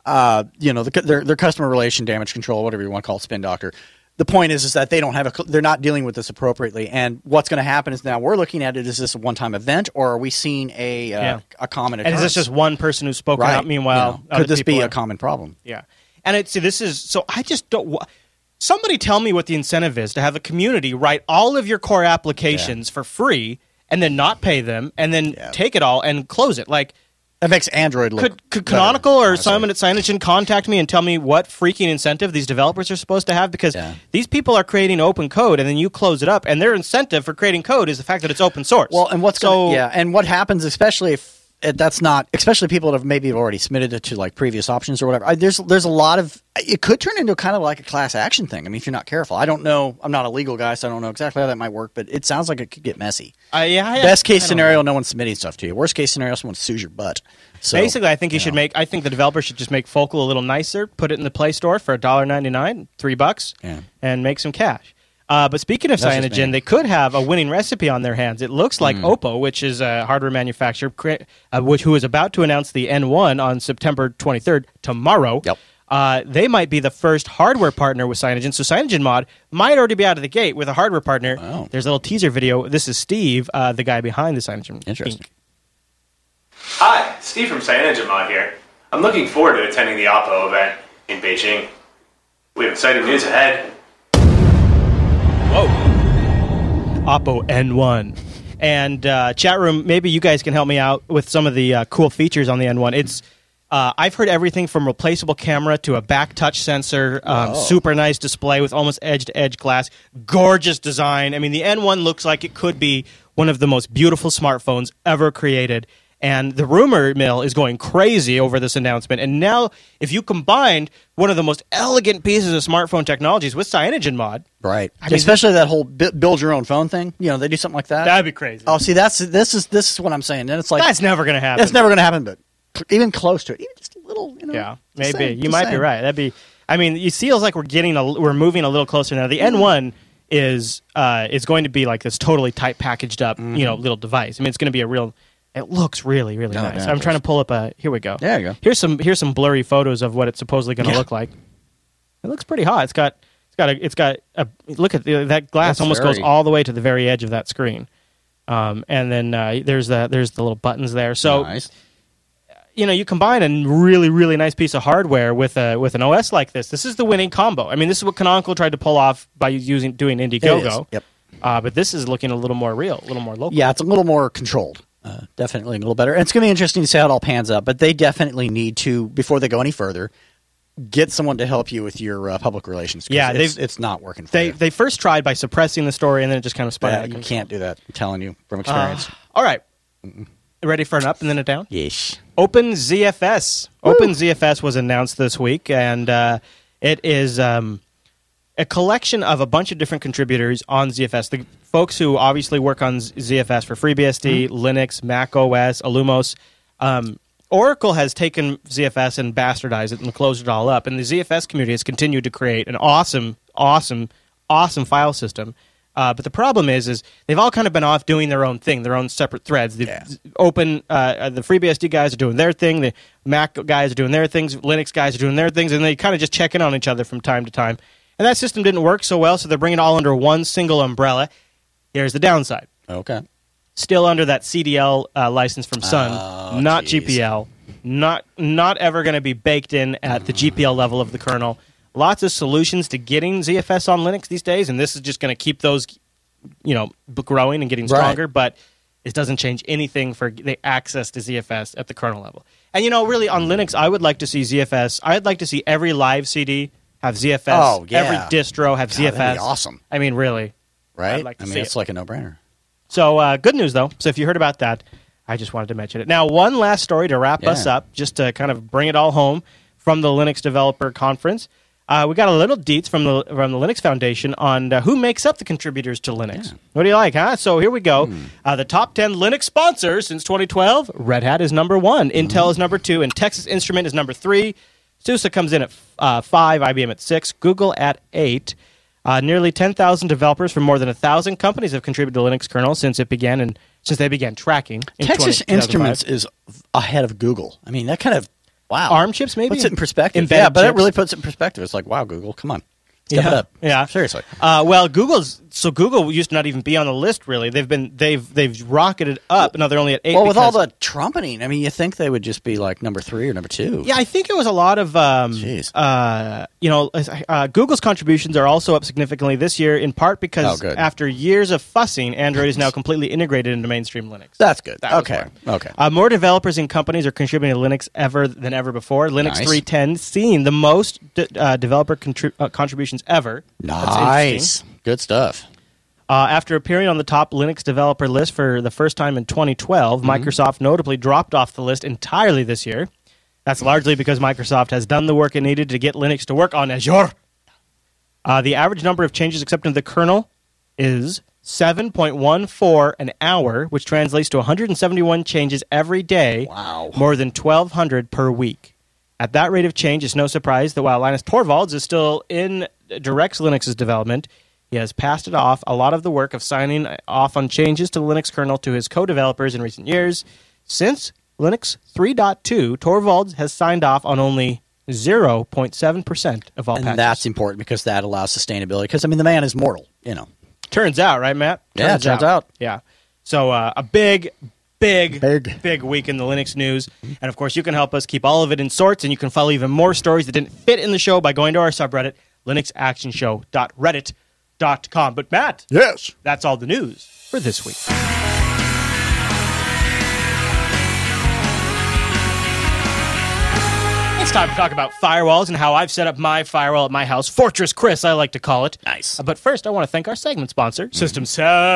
Their customer relation damage control, whatever you want to call it, spin doctor. The point is that they're not dealing with this appropriately. And what's going to happen is now we're looking at it, is this a one-time event, or are we seeing a common occurrence? And is this just one person who's spoken out? Meanwhile, could this be a common problem? Yeah. And I just don't... Somebody tell me what the incentive is to have a community write all of your core applications for free and then not pay them and then take it all and close it. Like, that makes Android look Could Canonical or someone at Cyanogen contact me and tell me what freaking incentive these developers are supposed to have? Because these people are creating open code and then you close it up, and their incentive for creating code is the fact that it's open source. Well, and what happens, especially if that's not, especially people that have maybe already submitted it to like previous options or whatever. There's a lot of, it could turn into kind of like a class action thing. I mean, if you're not careful. I don't know. I'm not a legal guy, so I don't know exactly how that might work, but it sounds like it could get messy. Best case scenario, no one's submitting stuff to you. Worst case scenario, someone sues your butt. So, basically, I think I think the developer should just make Focal a little nicer, put it in the Play Store for $1.99, $3, and make some cash. But speaking of Cyanogen, they could have a winning recipe on their hands. It looks like Oppo, which is a hardware manufacturer, who is about to announce the N1 on September 23rd, tomorrow. Yep. They might be the first hardware partner with Cyanogen. So Cyanogen Mod might already be out of the gate with a hardware partner. Wow. There's a little teaser video. This is Steve, the guy behind the Cyanogen. Interesting. Inc. Hi, Steve from Cyanogen Mod here. I'm looking forward to attending the Oppo event in Beijing. We have exciting news ahead. Whoa. Oppo N1. And chat room, maybe you guys can help me out with some of the cool features on the N1. It's I've heard everything from replaceable camera to a back touch sensor, super nice display with almost edge-to-edge glass, gorgeous design. I mean, the N1 looks like it could be one of the most beautiful smartphones ever created. And the rumor mill is going crazy over this announcement. And now, if you combined one of the most elegant pieces of smartphone technologies with Cyanogen Mod, right? I mean, especially that whole build your own phone thing. You know, they do something like that. That'd be crazy. Oh, see, this is what I'm saying. And it's like That's never going to happen. That's never going to happen. But even close to it, even just a little. You know, Yeah, maybe you might be right. That'd be. I mean, it feels like we're moving a little closer now. The N1 is going to be like this totally tight packaged up, little device. I mean, it's going to be a real. It looks really, really nice. Yeah, I'm trying to pull up a. Here we go. There you go. Here's some blurry photos of what it's supposedly going to look like. It looks pretty hot. It's got a look at that glass. That's almost goes all the way to the very edge of that screen. And then there's the little buttons there. So nice. You combine a really, really nice piece of hardware with an OS like this. This is the winning combo. I mean, this is what Canonical tried to pull off by doing Indiegogo. Yep. But this is looking a little more real, a little more local. Yeah, it's a little more controlled. Definitely a little better. And it's going to be interesting to see how it all pans out. But they definitely need to, before they go any further, get someone to help you with your public relations. Yeah, it's not working for you. They first tried by suppressing the story, and then it just kind of spun out of You control. can't do that. I'm telling you from experience. All right. Ready for an up and then a down? Yes. OpenZFS. OpenZFS was announced this week, and it is a collection of a bunch of different contributors on ZFS. The folks who obviously work on ZFS for FreeBSD, Linux, Mac OS, Illumos. Oracle has taken ZFS and bastardized it and closed it all up, and the ZFS community has continued to create an awesome file system. But the problem is they've all kind of been off doing their own thing, their own separate threads. The FreeBSD guys are doing their thing, the Mac guys are doing their things, Linux guys are doing their things, and they kind of just check in on each other from time to time. And that system didn't work so well, so they're bringing it all under one single umbrella. Here's the downside. Okay. Still under that CDL license from Sun, not GPL, not ever going to be baked in at the GPL level of the kernel. Lots of solutions to getting ZFS on Linux these days, and this is just going to keep those, growing and getting stronger. Right. But it doesn't change anything for the access to ZFS at the kernel level. And really on Linux, I would like to see ZFS. I'd like to see every live CD have ZFS. Oh, yeah. Every distro have ZFS. That'd be awesome. I mean, really. Right? I'd like to see it's like a no-brainer. So good news, though. So if you heard about that, I just wanted to mention it. Now, one last story to wrap us up, just to kind of bring it all home from the Linux Developer Conference. We got a little deets from the Linux Foundation on who makes up the contributors to Linux. Yeah. What do you like, huh? So here we go. The top 10 Linux sponsors since 2012. Red Hat is number 1. Intel is number 2. And Texas Instrument is number 3. SUSE comes in at 5. IBM at 6. Google at 8. Nearly 10,000 developers from more than 1,000 companies have contributed to Linux kernel since they began tracking. Texas Instruments is ahead of Google. I mean, that kind of ARM chips maybe puts it in perspective. Embedded but chips. it really puts it in perspective. It's like, wow, Google, come on, step it up. Yeah, seriously. Well, Google used to not even be on the list. Really, they've rocketed up. Now they're only at 8. Well, with all the trumpeting, I mean, you think they would just be like number 3 or number 2? Yeah, I think it was a lot of Google's contributions are also up significantly this year, in part because after years of fussing, Android is now completely integrated into mainstream Linux. That's good. Okay. More developers and companies are contributing to Linux than ever before. Linux 3.10 seeing the most developer contributions ever. Nice. Good stuff. After appearing on the top Linux developer list for the first time in 2012, Microsoft notably dropped off the list entirely this year. That's largely because Microsoft has done the work it needed to get Linux to work on Azure. The average number of changes accepted in the kernel is 7.14 an hour, which translates to 171 changes every day. Wow. More than 1,200 per week. At that rate of change, it's no surprise that while Linus Torvalds is still in Direct Linux's development, he has passed it off a lot of the work of signing off on changes to the Linux kernel to his co-developers in recent years. Since Linux 3.2, Torvalds has signed off on only 0.7% of all patches. And that's important because that allows sustainability. Because, the man is mortal, Turns out, right, Matt? Turns out. Yeah. So a big week in the Linux news. And, of course, you can help us keep all of it in sorts, and you can follow even more stories that didn't fit in the show by going to our subreddit, linuxactionshow.reddit.com. But, Matt, yes, that's all the news for this week. It's time to talk about firewalls and how I've set up my firewall at my house. Fortress Chris, I like to call it. Nice. But first, I want to thank our segment sponsor, System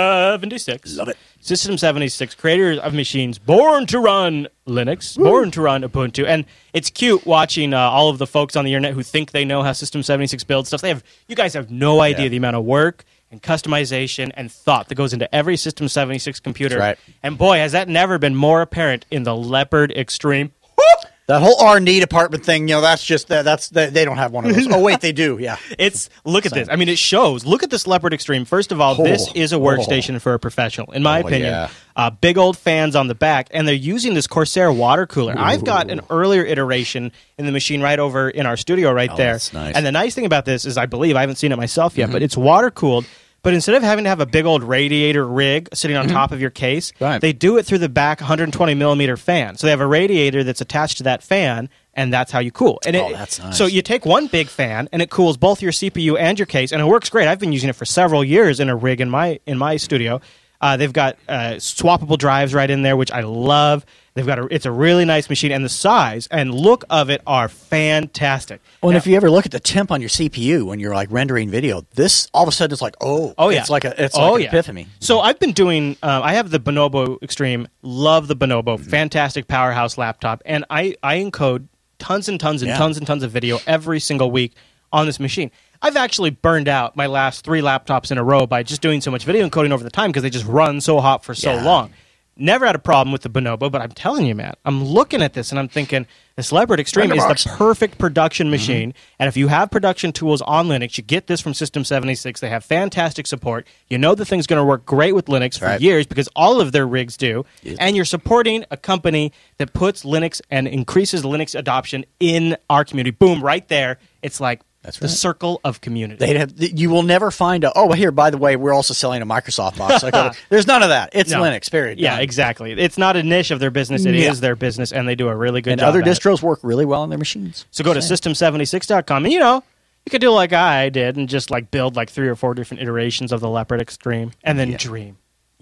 76. Love it. System 76, creators of machines born to run Linux, born to run Ubuntu. And it's cute watching all of the folks on the internet who think they know how System 76 builds stuff. You guys have no idea the amount of work and customization and thought that goes into every System 76 computer. That's right. And boy, has that never been more apparent in the Leopard Extreme. That whole R&D department thing, that's just they don't have one of those. Oh wait, they do. Yeah. Look at this. It shows. Look at this Leopard Extreme. First of all, this is a workstation for a professional, in my opinion. Yeah. Big old fans on the back, and they're using this Corsair water cooler. Ooh. I've got an earlier iteration in the machine right over in our studio right there. That's nice. And the nice thing about this is, I haven't seen it myself yet, but it's water cooled. But instead of having to have a big old radiator rig sitting on top of your case, they do it through the back 120 millimeter fan. So they have a radiator that's attached to that fan, and that's how you cool. And that's nice. So you take one big fan, and it cools both your CPU and your case, and it works great. I've been using it for several years in a rig in my studio. They've got swappable drives right in there, which I love. It's a really nice machine, and the size and look of it are fantastic. Well, and if you ever look at the temp on your CPU when you're rendering video, this all of a sudden it's like, it's like an epiphany. So I've been doing. I have the Bonobo Extreme. Love the Bonobo. Fantastic powerhouse laptop, and I encode tons and tons and tons and tons of video every single week on this machine. I've actually burned out my last 3 laptops in a row by just doing so much video encoding over the time because they just run so hot for so long. Never had a problem with the Bonobo, but I'm telling you, Matt, I'm looking at this and I'm thinking this Leopard Extreme is the perfect production machine. And if you have production tools on Linux, you get this from System 76. They have fantastic support. You know the thing's going to work great with Linux for years because all of their rigs do. Yes. And you're supporting a company that puts Linux and increases Linux adoption in our community. Boom, right there. It's like the circle of community. You will never find here, by the way, we're also selling a Microsoft box. There's none of that. It's Linux, period. Yeah, exactly. It's not a niche of their business. It is their business, and they do a really good job. And other distros work really well on their machines. So go to system76.com, and you could do like I did and just build 3 or 4 different iterations of the Leopard Extreme, and then dream.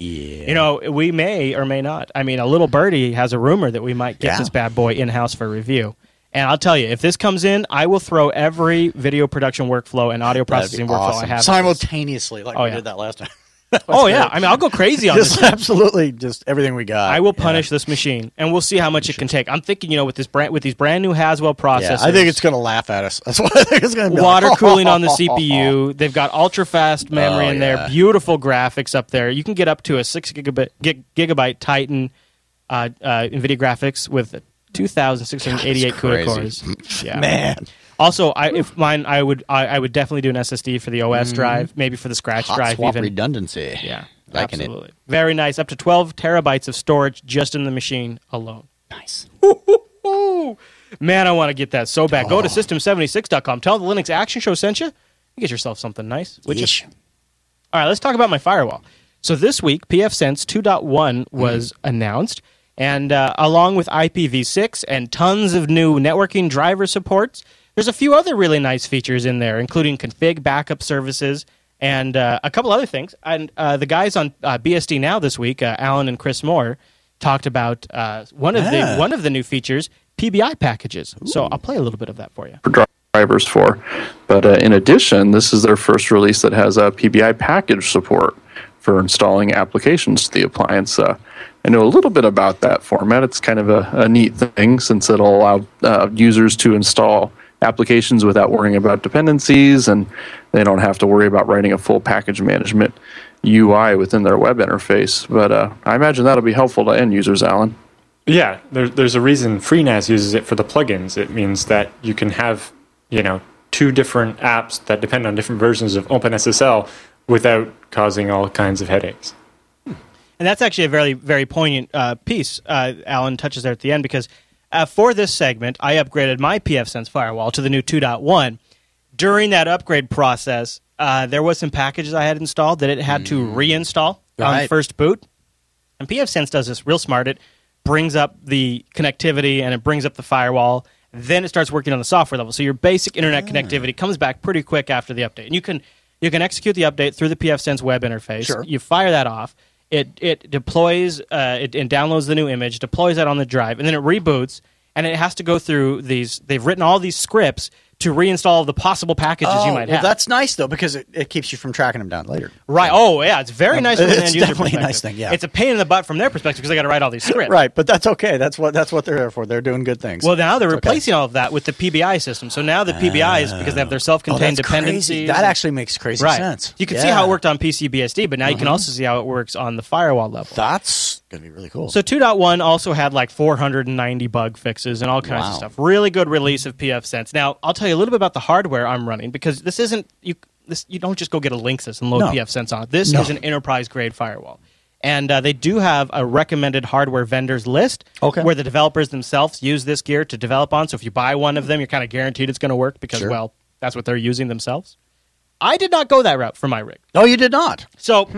Yeah. We may or may not. A little birdie has a rumor that we might get this bad boy in-house for review. And I'll tell you, if this comes in, I will throw every video production workflow and audio processing workflow I have. Simultaneously, we did that last time. I'll go crazy on this. Absolutely, just everything we got. I will punish this machine, and we'll see how much it can take. I'm thinking, with these brand new Haswell processors. I think it's going to laugh at us. That's what I think it's going to be. Water cooling on the CPU. They've got ultra fast memory in there. Beautiful graphics up there. You can get up to a 6 gigabyte Titan NVIDIA graphics with 2,688 CUDA cores. Yeah, man. Also, I would definitely do an SSD for the OS drive, maybe for the Scratch drive. Swap redundancy. Yeah, liking absolutely. Very nice. Up to 12 terabytes of storage just in the machine alone. Nice. Man, I want to get that so bad. Go to system76.com. Tell the Linux Action Show sent you. You get yourself something nice. All right, let's talk about my firewall. So this week, pfSense 2.1 was announced. And along with IPv6 and tons of new networking driver supports, there's a few other really nice features in there, including config backup services and a couple other things. And the guys on BSD Now this week, Alan and Chris Moore, talked about one of the new features, PBI packages. Ooh. So I'll play a little bit of that for you. Drivers for. But in addition, this is their first release that has a PBI package support, for installing applications to the appliance. I know a little bit about that format. It's kind of a neat thing since it'll allow users to install applications without worrying about dependencies, and they don't have to worry about writing a full package management UI within their web interface. But I imagine that'll be helpful to end users, Alan. Yeah, there's a reason FreeNAS uses it for the plugins. It means that you can have, 2 different apps that depend on different versions of OpenSSL without causing all kinds of headaches. And that's actually a very, very poignant piece Alan touches there at the end, because for this segment, I upgraded my pfSense firewall to the new 2.1. During that upgrade process, there was some packages I had installed that it had to reinstall on first boot. And pfSense does this real smart. It brings up the connectivity and it brings up the firewall. Then it starts working on the software level. So your basic internet connectivity comes back pretty quick after the update. And you can execute the update through the pfSense web interface. Sure. You fire that off. It deploys and downloads the new image, deploys that on the drive, and then it reboots, and it has to go through these. They've written all these scripts to reinstall the possible packages you might have. That's nice, though, because it keeps you from tracking them down later. Right. Oh, yeah. It's very nice from an It's end user definitely a perspective. nice thing, yeah. It's a pain in the butt from their perspective because they got to write all these scripts. Right, but that's okay. That's what they're there for. They're doing good things. Well, now they're replacing all of that with the PBI system. So now the PBIs, because they have their self-contained that's dependencies. crazy. That actually makes crazy sense. You can see how it worked on PCBSD, but now you can also see how it works on the firewall level. That's going to be really cool. So 2.1 also had like 490 bug fixes and all kinds of stuff. Really good release of pfSense. Now, I'll tell you a little bit about the hardware I'm running, because this isn't you don't just go get a Linksys and load pfSense on it. This is an enterprise-grade firewall. And they do have a recommended hardware vendors list where the developers themselves use this gear to develop on. So if you buy one of them, you're kind of guaranteed it's going to work because, well, that's what they're using themselves. I did not go that route for my rig. Oh, you did not? So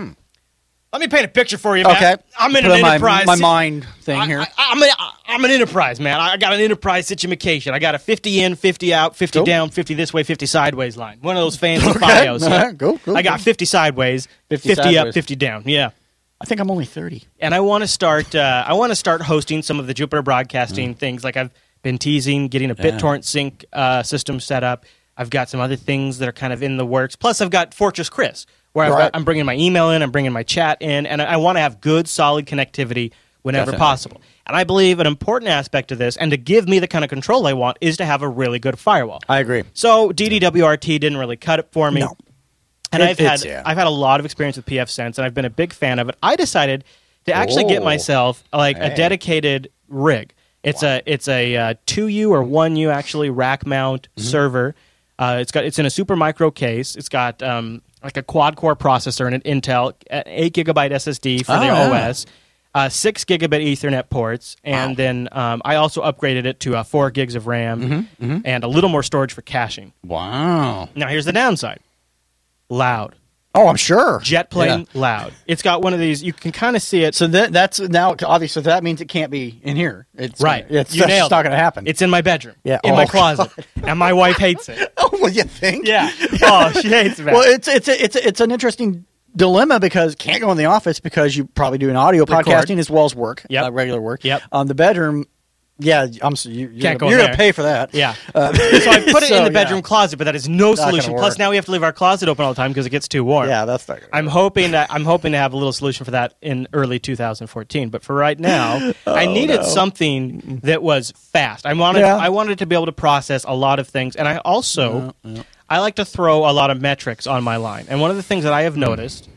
let me paint a picture for you, man. Okay. I'm in an enterprise. My mind thing here. I'm an enterprise, man. I got an enterprise situation. I got a 50 in, 50 out, 50 down, 50 this way, 50 sideways line. One of those fancy FiOS. Go. I got 50 sideways, 50 up, sideways. 50 down. Yeah. I think I'm only 30. And I want to start. I want to start hosting some of the Jupiter Broadcasting things. Like I've been teasing, getting a BitTorrent sync system set up. I've got some other things that are kind of in the works. Plus, I've got Fortress Chris, where I'm bringing my email in, I'm bringing my chat in, and I want to have good, solid connectivity whenever possible. And I believe an important aspect of this, and to give me the kind of control I want, is to have a really good firewall. I agree. So DDWRT didn't really cut it for me. No. And I've had a lot of experience with pfSense, and I've been a big fan of it. I decided to actually get myself a dedicated rig. It's a 2U or 1U actually rack mount server. It's in a super micro case. It's got like a quad core processor and an Intel, 8 gigabyte SSD for the OS, 6 gigabit Ethernet ports, and then I also upgraded it to 4 gigs of RAM and a little more storage for caching. Wow. Now here's the downside: loud. Oh, I'm sure. Jet plane loud. It's got one of these. You can kind of see it. So that's now obviously that means it can't be in here. It's right. It's You nailed not it. going to happen. It's in my bedroom. Yeah. In my closet, and my wife hates it. Oh, well, you think? Yeah. Oh, she hates it. Well, it's an interesting dilemma because can't go in the office because you probably do an audio podcasting as well as work, regular work. Yep. The bedroom. Yeah, you're Can't go you're there. going to pay for that. Yeah. So I put it in the bedroom yeah. closet, but that is no Not solution. gonna Plus, work. now we have to leave our closet open all the time because it gets too warm. Yeah, that's not gonna I'm hoping to have a little solution for that in early 2014. But for right now, I needed something that was fast. I wanted to be able to process a lot of things, and I also I like to throw a lot of metrics on my line. And one of the things that I have noticed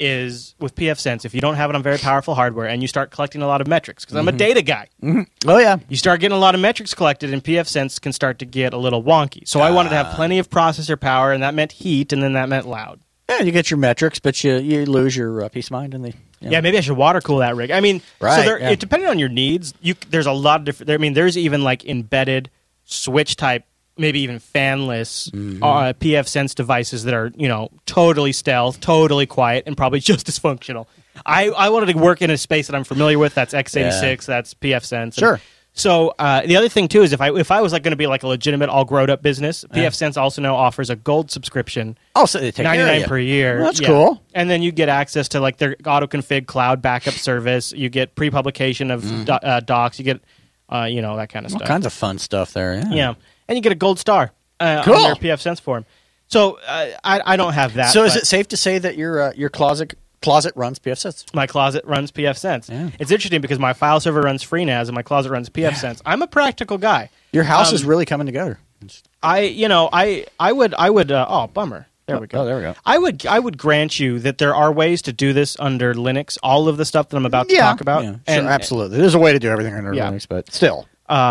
is with pfSense, if you don't have it on very powerful hardware and you start collecting a lot of metrics, because I'm a data guy. Oh, yeah. You start getting a lot of metrics collected, and pfSense can start to get a little wonky. So I wanted to have plenty of processor power, and that meant heat, and then that meant loud. Yeah, you get your metrics, but you lose your peace of mind. Yeah, maybe I should water cool that rig. I mean, Right, depending on your needs, there's a lot of different. I mean, there's even like embedded switch type, maybe even fanless pfSense devices that are totally stealth, totally quiet, and probably just as functional. I wanted to work in a space that I'm familiar with. That's x86. That's pfSense. Sure. So the other thing too is if I was like going to be like a legitimate all grown up business, pfSense also now offers a gold subscription. Oh, so they take care of $99 you. per year. Well, that's cool. And then you get access to like their auto config cloud backup service. You get pre-publication of docs. You get that kind of All stuff. kinds of fun stuff there. Yeah. Yeah, and you get a gold star Cool. on your pfSense form. So I don't have that. So is it safe to say that your closet closet runs pfSense. My closet runs pfSense. Yeah. It's interesting because my file server runs FreeNAS and my closet runs pfSense. I'm a practical guy. Your house is really coming together. I would. Oh, bummer. There we go. Oh, there we go. I would grant you that there are ways to do this under Linux. All of the stuff that I'm about to talk about. Yeah, sure, absolutely. There's a way to do everything under Yeah. Linux, but still.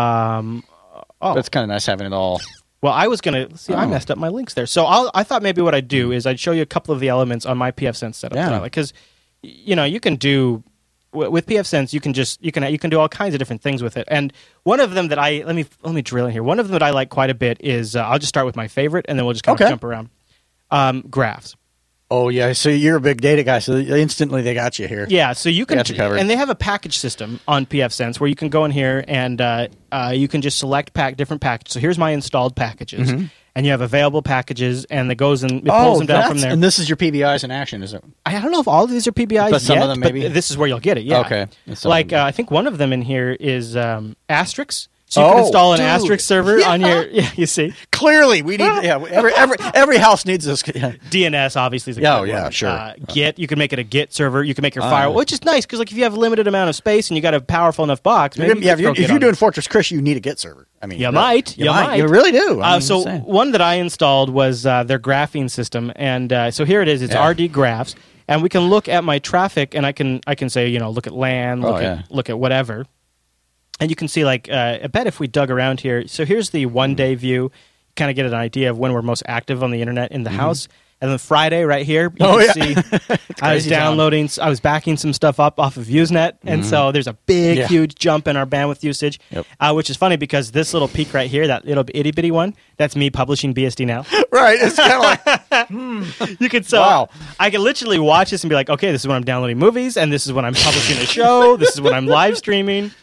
But it's kind of nice having it all. Well, I was going to see. I messed up my links there. So I thought maybe what I'd do is I'd show you a couple of the elements on my pfSense setup. Yeah. Because you can do with pfSense. You can do all kinds of different things with it. And one of them that let me drill in here. One of them that I like quite a bit is I'll just start with my favorite, and then we'll just kind of jump around. Graphs. Oh yeah, so you're a big data guy, so instantly they got you here. Yeah, so you can, got you covered. And they have a package system on pfSense where you can go in here and you can just select different packages. So here's my installed packages, and you have available packages, and it pulls them down from there. And this is your PBIs in action, is it? I don't know if all of these are PBIs But some yet, of them maybe? but this is where you'll get it. Yeah, Okay. Like I think one of them in here is Asterix. So you can install an Asterix server on your. Yeah, you see. Clearly, we need. Every house needs this. Yeah. DNS obviously is a good one. Sure. Git, you can make it a Git server. You can make your firewall, which is nice because like if you have a limited amount of space and you got a powerful enough box, maybe if you're doing Fortress Chris, you need a Git server. I mean, you might. You really do. So one that I installed was their graphing system, and so here it is. It's RD Graphs, and we can look at my traffic, and I can say look at LAN, look at whatever. And you can see, I bet if we dug around here, so here's the one-day view, kind of get an idea of when we're most active on the internet in the house. And then Friday, right here, you can see I was downloading, I was backing some stuff up off of Usenet, and so there's a big, huge jump in our bandwidth usage, which is funny because this little peak right here, that little itty-bitty one, that's me publishing BSD Now. Right, it's kind of like... You can I can literally watch this and be like, okay, this is when I'm downloading movies, and this is when I'm publishing a show, this is when I'm live streaming.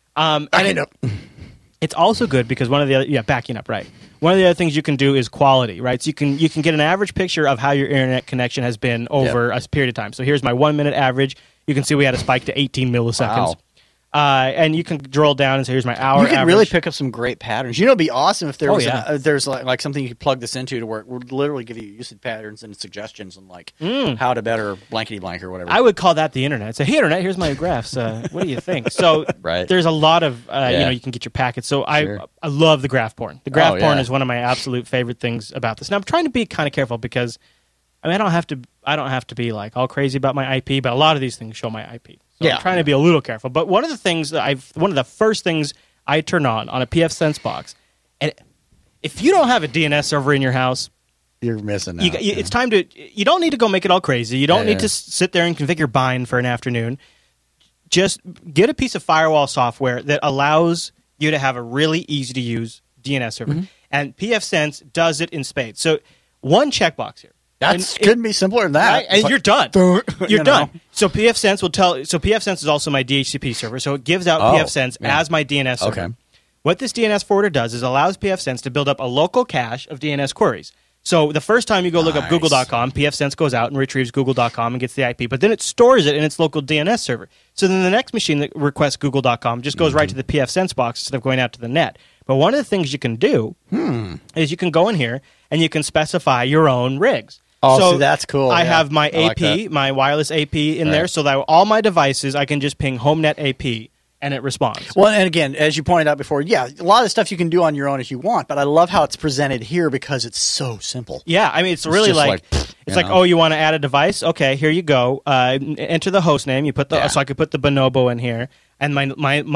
It's also good because one of the other backing up, right. One of the other things you can do is quality, right? So you can get an average picture of how your internet connection has been over a period of time. So here's my 1 minute average. You can see we had a spike to 18 milliseconds. Wow. And you can drill down and say, here's my hour You can average. really pick up some great patterns. It'd be awesome if there was there's like something you could plug this into to where it would literally give you usage patterns and suggestions and how to better blankety blank or whatever. I would call that the internet. Say, hey, internet, here's my graphs. What do you think? So there's a lot of, you can get your packets. So I love the graph porn. The graph porn is one of my absolute favorite things about this. Now I'm trying to be kind of careful because I don't have to be like all crazy about my IP, but a lot of these things show my IP. So I'm trying to be a little careful. But one of the first things I turn on a pfSense box, and if you don't have a DNS server in your house, you're missing out. It's time to. You don't need to go make it all crazy. You don't need to sit there and configure bind for an afternoon. Just get a piece of firewall software that allows you to have a really easy to use DNS server, and pfSense does it in spades. So one checkbox here. Couldn't be simpler than that. Right? And you're done. You're done. So pfSense will tell. So pfSense is also my DHCP server. So it gives out pfSense as my DNS server. Okay. What this DNS forwarder does is allows pfSense to build up a local cache of DNS queries. So the first time you go look up Google.com, pfSense goes out and retrieves Google.com and gets the IP, but then it stores it in its local DNS server. So then the next machine that requests Google.com just goes right to the pfSense box instead of going out to the net. But one of the things you can do is you can go in here and you can specify your own rigs. Oh, so that's cool. I have my AP, my wireless AP in there, so that all my devices, I can just ping HomeNet AP, and it responds. Well, and again, as you pointed out before, a lot of stuff you can do on your own if you want, but I love how it's presented here because it's so simple. Yeah, I mean, it's really oh, you want to add a device? Okay, here you go. Enter the host name. You put so I could put the Bonobo in here, and my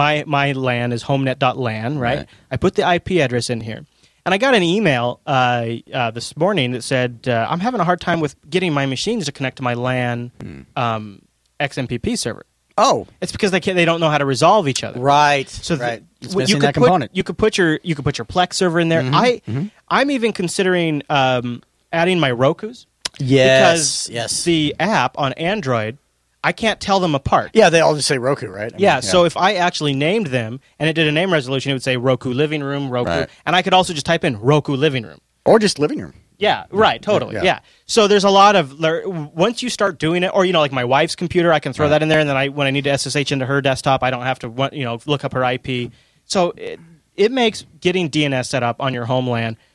LAN is HomeNet.LAN, right? I put the IP address in here. And I got an email this morning that said, I'm having a hard time with getting my machines to connect to my LAN XMPP server. Oh, it's because they don't know how to resolve each other. Right. So it's missing that component. You could put your Plex server in there. I'm even considering adding my Rokus. Yes. Because the app on Android, I can't tell them apart. Yeah, they all just say Roku, right? So if I actually named them and it did a name resolution, it would say Roku Living Room, Roku. And I could also just type in Roku Living Room. Or just Living Room. Yeah, right, totally. Yeah. So there's a lot of, once you start doing it, or, like my wife's computer, I can throw that in there, and then when I need to SSH into her desktop, I don't have to, look up her IP. So it makes getting DNS set up on your home LAN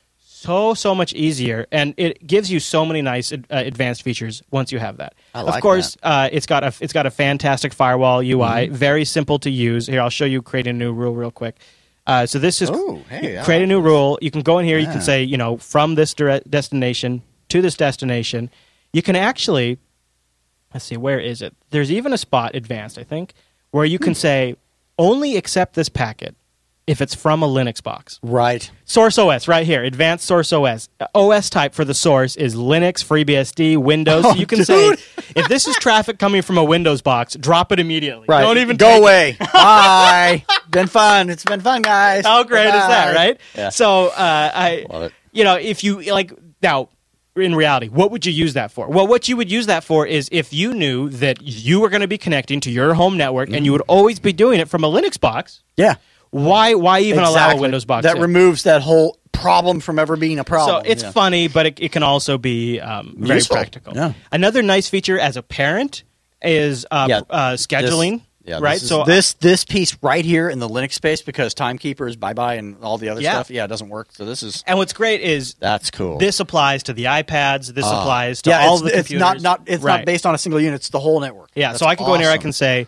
so much easier, and it gives you so many nice advanced features once you have that. I like of course, it's got a fantastic firewall UI, very simple to use. Here, I'll show you create a new rule real quick. So this is create a new rule. You can go in here. You can say, from this destination to this destination. You can actually, let's see, where is it? There's even a spot, advanced, I think, where you can say, only accept this packet if it's from a Linux box. Right. Source OS, right here, advanced source OS. OS type for the source is Linux, FreeBSD, Windows. So you can say, if this is traffic coming from a Windows box, drop it immediately. Right. Don't even go away. Bye. Been fun. It's been fun, guys. How great is that, right? Yeah. So Love it. if you now, in reality, what would you use that for? Well, what you would use that for is if you knew that you were going to be connecting to your home network and you would always be doing it from a Linux box. Yeah. Why even allow a Windows box? That removes that whole problem from ever being a problem. So it's funny, but it can also be very Useful. practical. Yeah. Another nice feature as a parent is scheduling. Right. This piece right here in the Linux space, because Timekeepers, bye-bye, and all the other stuff, it doesn't work. So this is... And what's great is... That's cool. This applies to the iPads. This applies to all the computers. It's not based on a single unit. It's the whole network. Yeah, That's so I can go in here. I awesome. can say,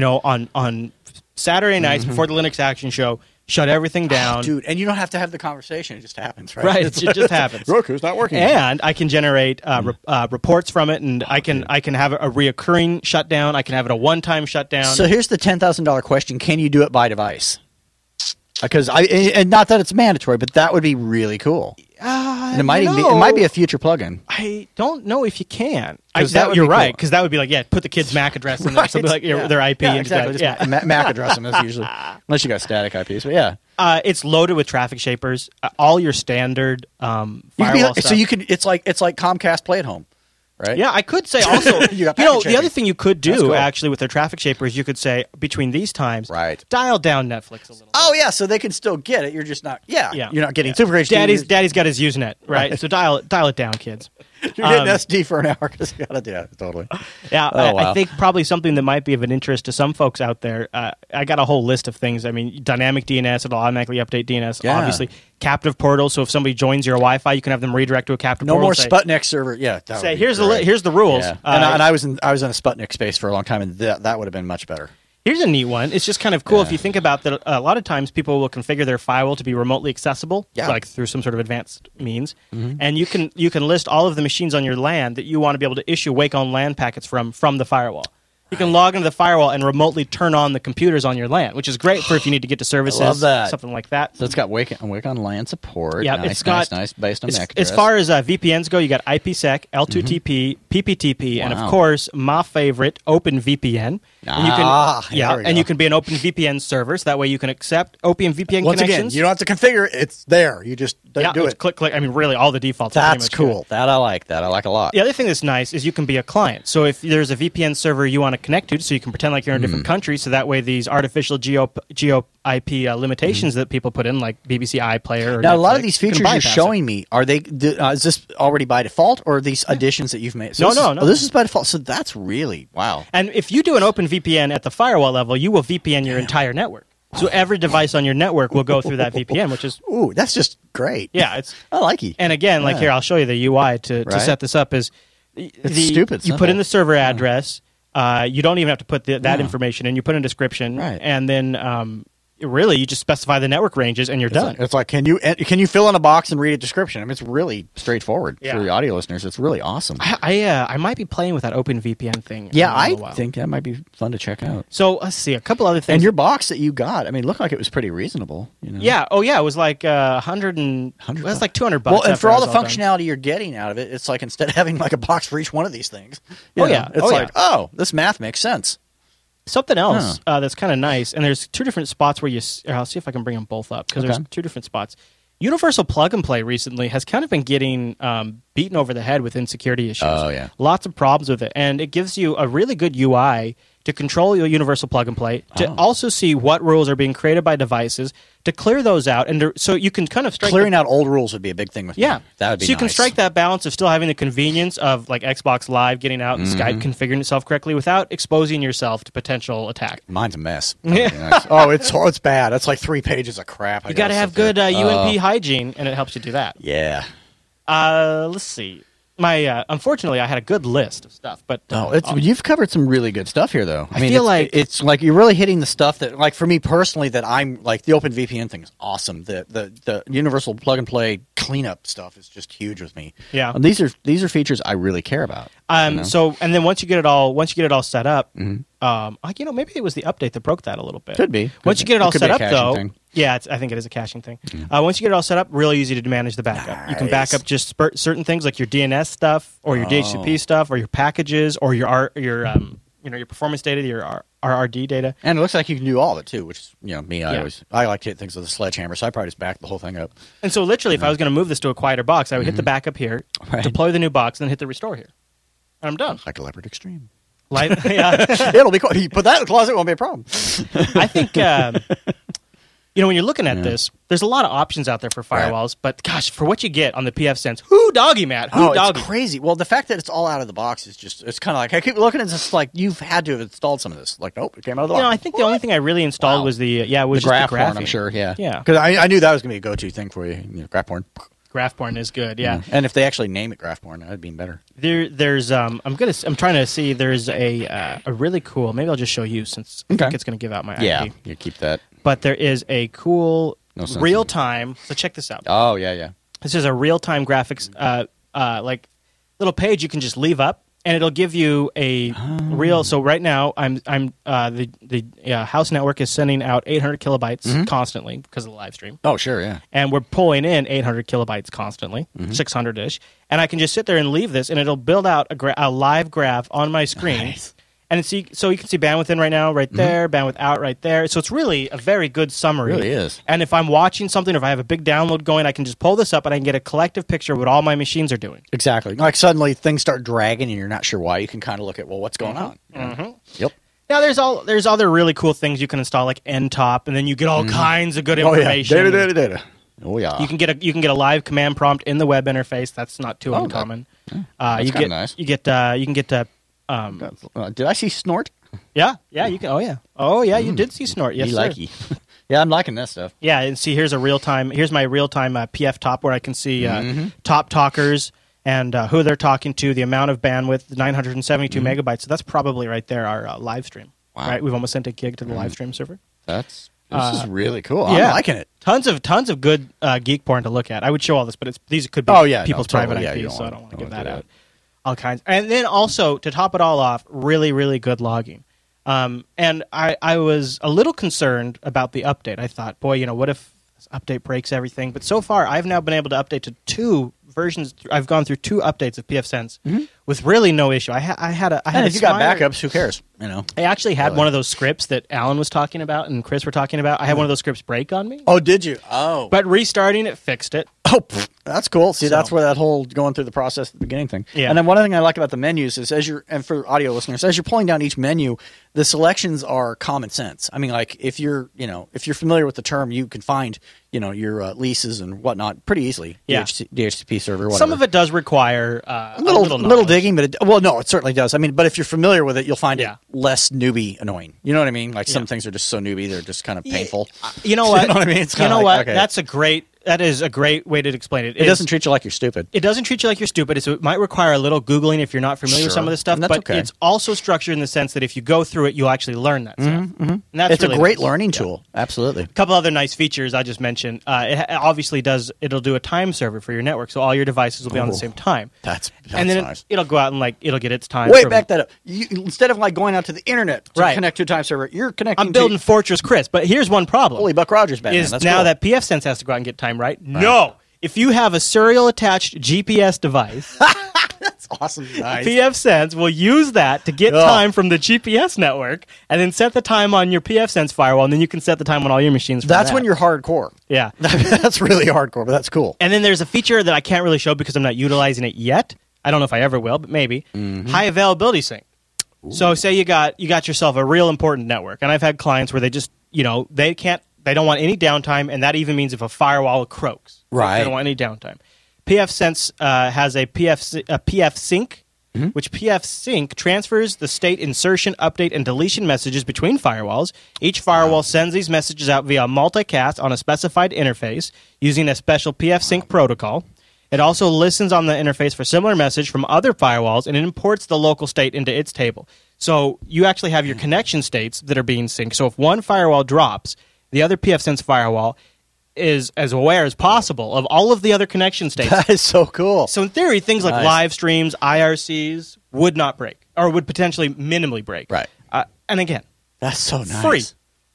on Saturday nights before the Linux Action Show, shut everything down. Dude, and you don't have to have the conversation. It just happens, right? Right, it just happens. Roku's not working. And I can generate reports from it, and I can have a reoccurring shutdown. I can have it a one-time shutdown. So here's the $10,000 question: can you do it by device? Because and not that it's mandatory, but that would be really cool. And it might be a future plugin. I don't know if you can. You're right, because that would be like, put the kid's MAC address in there, something like their IP. Yeah, and exactly. MAC address them is usually, unless you got static IPs. But yeah, it's loaded with traffic shapers. All your standard firewall stuff. So you can. It's like Comcast Play at Home, right? Yeah, I could say also. The other thing you could do cool. actually with their traffic shapers, you could say between these times, dial down Netflix a little. Oh yeah, so they can still get it. You're just not. Yeah. You're not getting Super HD. Daddy's got his Usenet, right? So dial it down, kids. You're getting SD for an hour because you got to do it. Totally. Yeah, I think probably something that might be of an interest to some folks out there. I got a whole list of things. I mean, dynamic DNS, it'll automatically update DNS. Yeah. Obviously, captive portal. So if somebody joins your Wi-Fi, you can have them redirect to a captive portal. No more Sputnik server. Yeah. Say here's the rules. Yeah. And I was in a Sputnik space for a long time, and that would have been much better. Here's a neat one. It's just kind of cool if you think about that. A lot of times people will configure their firewall to be remotely accessible, like through some sort of advanced means. Mm-hmm. And you can list all of the machines on your LAN that you want to be able to issue wake on LAN packets from the firewall. You can log into the firewall and remotely turn on the computers on your LAN, which is great for if you need to get to services, I love that. Something like that. So it's got wake on LAN support. Yeah, nice based on MAC address. As far as VPNs go, you got IPsec, L2TP, PPTP, and of course my favorite, OpenVPN. And you can be an OpenVPN server, so that way you can accept OpenVPN Once connections. Again, you don't have to configure it; it's there. You just do it. Click. I mean, really, all the defaults. That's are pretty much cool. good. That I like. That I like a lot. The other thing that's nice is you can be a client. So if there's a VPN server you want to connect to, so you can pretend like you're in a different country, so that way these artificial geo IP limitations that people put in, like BBC iPlayer. Or now, Netflix, a lot of these features you're showing it. me, are they? Is this already by default, or are these additions that you've made? No. Oh, this is by default. So that's really wow. And if you do an OpenVPN at the firewall level, you will VPN your entire network. So every device on your network will go through that VPN, which is that's just great. Yeah, I like it. And again, like here, I'll show you the UI to set this up. Is stupid. You put in the server address. You don't even have to put that information in. You put in a description, and then really you just specify the network ranges, and you're done. It's like can you fill in a box and read a description? I mean, it's really straightforward for the audio listeners. It's really awesome. I might be playing with that OpenVPN thing. Yeah, I think that might be fun to check out. So let's see a couple other things. And your box that you got, I mean, looked like it was pretty reasonable. You know? Yeah. Oh yeah, it was like $100. That's like $200. Well, and for all the functionality you're getting out of it, it's like instead of having like a box for each one of these things. It's this math makes sense. Something else that's kind of nice, and there's two different spots where I'll see if I can bring them both up, because there's two different spots. Universal Plug and Play recently has kind of been getting beaten over the head with insecurity issues. Oh, yeah. Lots of problems with it, and it gives you a really good UI to control your Universal Plug and Play, to also see what rules are being created by devices, to clear those out, and so you can kind of strike Clearing out old rules would be a big thing with me. That would be so you can nice. strike that balance of still having the convenience of like Xbox Live getting out and Skype configuring itself correctly without exposing yourself to potential attack. Mine's a mess. That would be nice. Oh, it's bad. That's like 3 pages of crap. You got to have good UMP hygiene, and it helps you do that. Yeah. Let's see. My unfortunately, I had a good list of stuff, but you've covered some really good stuff here, though. I mean, feel like it's like you're really hitting the stuff that, like, for me personally, that I'm like the OpenVPN thing is awesome. The universal plug and play cleanup stuff is just huge with me. Yeah, and these are features I really care about. So and then once you get it all set up, maybe it was the update that broke that a little bit. Could be. Once you get it all set up, though. Thing. Yeah, I think it is a caching thing. Once you get it all set up, really easy to manage the backup. Nice. You can back up just certain things like your DNS stuff, or your DHCP stuff, or your packages, or your performance data, your RRD data. And it looks like you can do all of it too, which is, me. I like to hit things with a sledgehammer, so I probably just back the whole thing up. And so, literally, if I was going to move this to a quieter box, I would hit the backup here, deploy the new box, and then hit the restore here, and I'm done. Like a Leopard Extreme. It'll be quiet. You put that in the closet, it won't be a problem. I think. When you're looking at this, there's a lot of options out there for firewalls, but gosh, for what you get on the pfSense, who doggy, Matt? It's crazy. Well, the fact that it's all out of the box is just, it's kind of like, I keep looking at this like, you've had to have installed some of this. Like, nope, it came out of the box. I think the only thing I really installed was the graph the porn, I'm sure, yeah. Yeah. Because I knew that was going to be a go-to thing for you, graph porn. Graph porn is good, yeah. And if they actually name it graph porn, that'd be better. There's I'm trying to see, there's a really cool, maybe I'll just show you since I think it's going to give out my IP. Yeah, you keep that. But there is a cool real-time, so check this out. Oh, yeah. This is a real-time graphics, like little page you can just leave up, and it'll give you a real. So right now, the house network is sending out 800 kilobytes constantly because of the live stream. Oh, sure, yeah. And we're pulling in 800 kilobytes constantly, 600-ish, and I can just sit there and leave this, and it'll build out a live graph on my screen. Nice. And so you can see bandwidth in right now, right there, bandwidth out right there. So it's really a very good summary. It really is. And if I'm watching something, or if I have a big download going, I can just pull this up and I can get a collective picture of what all my machines are doing. Exactly. Like suddenly things start dragging and you're not sure why. You can kind of look at, what's going on? Yep. Now there's other really cool things you can install, like NTOP, and then you get all kinds of good information. Data. Oh yeah. You can get a live command prompt in the web interface. That's not too uncommon. That's kind of nice. You can get did I see Snort? Yeah, you can. You did see Snort. Yes, sir. Yeah, I'm liking that stuff. Yeah, and see, here's my real-time PF top where I can see top talkers and who they're talking to, the amount of bandwidth, 972 megabytes. So that's probably right there our live stream. Wow. Right, we've almost sent a gig to the live stream server. This is really cool. I'm liking it. Tons of good geek porn to look at. I would show all this, but these could be people's private IPs, so I don't want to give that out. All kinds. And then also, to top it all off, really, really good logging. And I was a little concerned about the update. I thought, boy, what if this update breaks everything? But so far, I've now been able to update to 2 versions. I've gone through 2 updates of pfSense with really no issue. I had if you got backups, who cares? I actually had one of those scripts that Alan was talking about and Chris were talking about. I had one of those scripts break on me. Oh, did you? Oh. But restarting it fixed it. Oh, that's cool. See, that's where that whole going through the process at the beginning thing. Yeah. And then one thing I like about the menus is and for audio listeners, as you're pulling down each menu, the selections are common sense. I mean, like if you're familiar with the term, you can find, your leases and whatnot pretty easily. Yeah. DHCP server, whatever. Some of it does require a little digging, but no, it certainly does. I mean, but if you're familiar with it, you'll find it less newbie annoying. You know what I mean? Like some things are just so newbie, they're just kind of painful. You know what? You know what I mean? It's Okay. That is a great way to explain it. It doesn't treat you like you're stupid. It doesn't treat you like you're stupid. It might require a little Googling if you're not familiar with some of this stuff, but it's also structured in the sense that if you go through it, you'll actually learn that stuff. And that's it's really a great learning tool. Absolutely. A couple other nice features I just mentioned. It obviously it'll do a time server for your network, so all your devices will be on the same time. That's and then nice. It'll go out and it'll get its time. Wait, back that up. Instead of going out to the internet to connect to a time server, you're connecting. I'm building Fortress Chris, but here's one problem. Holy Buck Rogers, Batman. That's now cool. That pfSense has to go out and get time right. No. If you have a serial attached GPS device, that's awesome. Nice. pfSense will use that to get time from the GPS network and then set the time on your pfSense firewall, and then you can set the time on all your machines. That's when you're hardcore. Yeah. That's really hardcore, but that's cool. And then there's a feature that I can't really show because I'm not utilizing it yet. I don't know if I ever will, but maybe. High availability sync. Ooh. So say you got yourself a real important network, and I've had clients where they just, they can't They don't want any downtime, and that even means if a firewall croaks. Right. They don't want any downtime. pfSense has a PF Sync, which PF Sync transfers the state insertion, update, and deletion messages between firewalls. Each firewall sends these messages out via multicast on a specified interface using a special PF Sync protocol. It also listens on the interface for similar message from other firewalls, and it imports the local state into its table. So you actually have your connection states that are being synced. So if one firewall drops, the other pfSense firewall is as aware as possible of all of the other connection states. That is so cool. So in theory, things like Nice. live streams, IRCs would not break, or would potentially minimally break. Right. And again, That's so nice. free.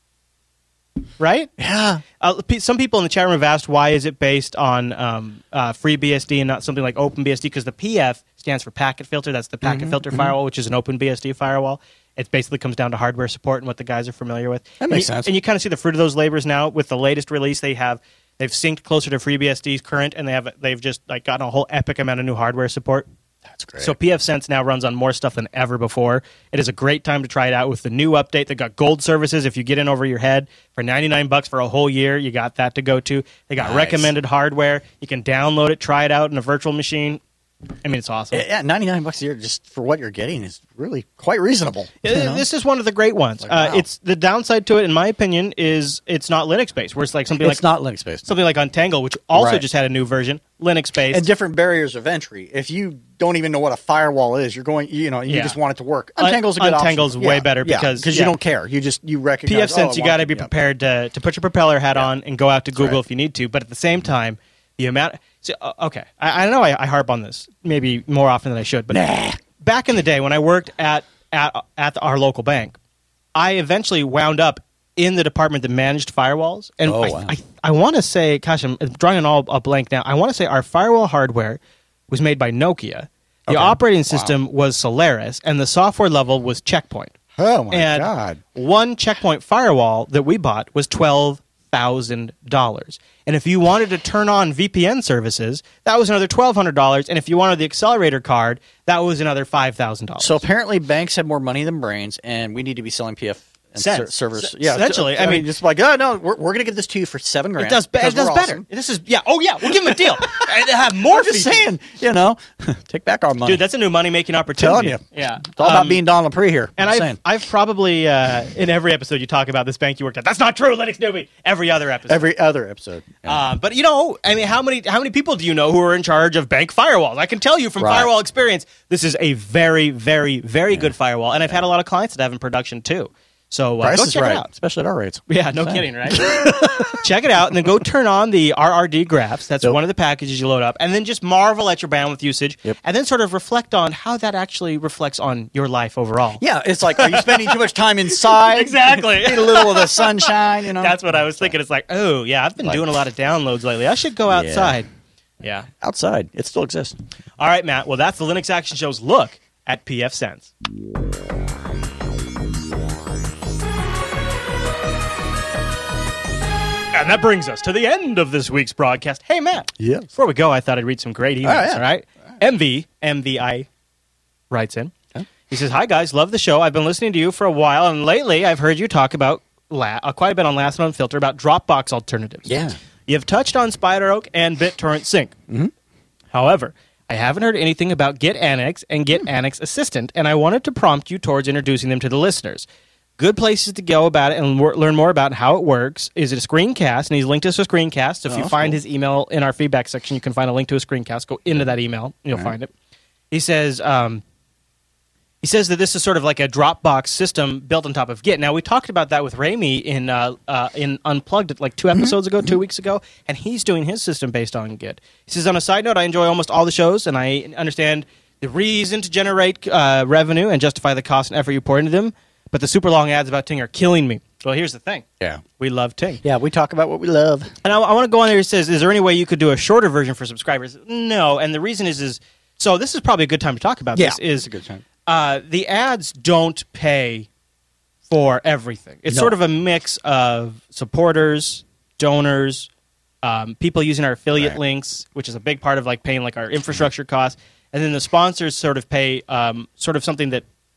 Right? Yeah. Some people in the chat room have asked why is it based on FreeBSD and not something like OpenBSD, because the PF stands for packet filter. That's the packet filter firewall, which is an OpenBSD firewall. It basically comes down to hardware support and what the guys are familiar with. That makes sense. And you kind of see the fruit of those labors now with the latest release. They've synced closer to FreeBSD's current, and they've just like gotten a whole epic amount of new hardware support. That's great. So pfSense now runs on more stuff than ever before. It is a great time to try it out with the new update. They got gold services. If you get in over your head for $99 for a whole year, you got that to go to. They got recommended hardware. You can download it, try it out in a virtual machine. I mean, it's awesome. Yeah, $99 a year just for what you're getting is really quite reasonable. You know? This is one of the great ones. Wow. It's the downside to it, in my opinion, is it's not Linux based. Where it's like something It's not Linux based. something like Untangle, which also Right. just had a new version, Linux based. And different barriers of entry. If you don't even know what a firewall is, you're going, you Yeah. just want it to work. Untangle's a good Untangle's option. way better because you don't care. You recognize. pfSense, you got to be prepared to put your propeller hat on and go out to Google right. if you need to. But at the same time, the amount. So, okay, I know I harp on this maybe more often than I should, but back in the day when I worked at our local bank, I eventually wound up in the department that managed firewalls. And I want to say, gosh, I'm drawing a blank now. I want to say our firewall hardware was made by Nokia. The operating system was Solaris, and the software level was Checkpoint. Oh my And God! one Checkpoint firewall that we bought was $12,000. And if you wanted to turn on VPN services, that was another $1,200. And if you wanted the accelerator card, that was another $5,000. So apparently, banks have more money than brains, and we need to be selling PF and servers. Yeah, essentially. I mean, just like, oh no, we're going to give this to you for $7,000. it does because better. we're awesome. This is we'll give them a deal. And they have more I'm just features. saying, take back our money. Dude, that's a new money making opportunity. Telling you. Yeah. It's all about being Don Lepre here. And I'm saying. I've probably in every episode you talk about this bank you worked at. That's not true, Linux newbie. Every other episode. Every other episode. Yeah. But I mean, how many people do you know who are in charge of bank firewalls? I can tell you from firewall experience, this is a very, very, very good firewall, and I've had a lot of clients that have in production too. So Price go is check right, it out. especially at our rates. Yeah, no kidding, right? Check it out, and then go turn on the RRD graphs. That's one of the packages you load up, and then just marvel at your bandwidth usage, and then sort of reflect on how that actually reflects on your life overall. Yeah, it's like, are you spending too much time inside? Exactly. Need a little of the sunshine, That's what I was thinking. It's like, oh, yeah, I've been doing a lot of downloads lately. I should go outside. Yeah. Outside. It still exists. All right, Matt. Well, that's the Linux Action Show's look at pfSense. And that brings us to the end of this week's broadcast. Hey, Matt. Yes. Before we go, I thought I'd read some great emails, all right? MVI writes in. He says, hi, guys. Love the show. I've been listening to you for a while, and lately I've heard you talk about quite a bit on Last Known Filter about Dropbox alternatives. Yeah. You've touched on SpiderOak and BitTorrent Sync. Mm-hmm. However, I haven't heard anything about GitAnnex and GitAnnex Assistant, and I wanted to prompt you towards introducing them to the listeners. Good places to go about it and learn more about how it works. Is it a screencast? And he's linked us to a screencast. So if you find his email in our feedback section, you can find a link to a screencast. Go into that email, and you'll find it. He says that this is sort of like a Dropbox system built on top of Git. Now, we talked about that with Rami in Unplugged like 2 episodes ago, 2 weeks ago, and he's doing his system based on Git. He says, on a side note, I enjoy almost all the shows, and I understand the reason to generate revenue and justify the cost and effort you pour into them, but the super long ads about Ting are killing me. Well, here's the thing. Yeah. We love Ting. Yeah, we talk about what we love. And I want to go on there. He says, is there any way you could do a shorter version for subscribers? No, and the reason is so this is probably a good time to talk about this. It's a good time. The ads don't pay for everything. It's sort of a mix of supporters, donors, people using our affiliate links, which is a big part of like paying like our infrastructure costs, and then the sponsors sort of pay sort of something that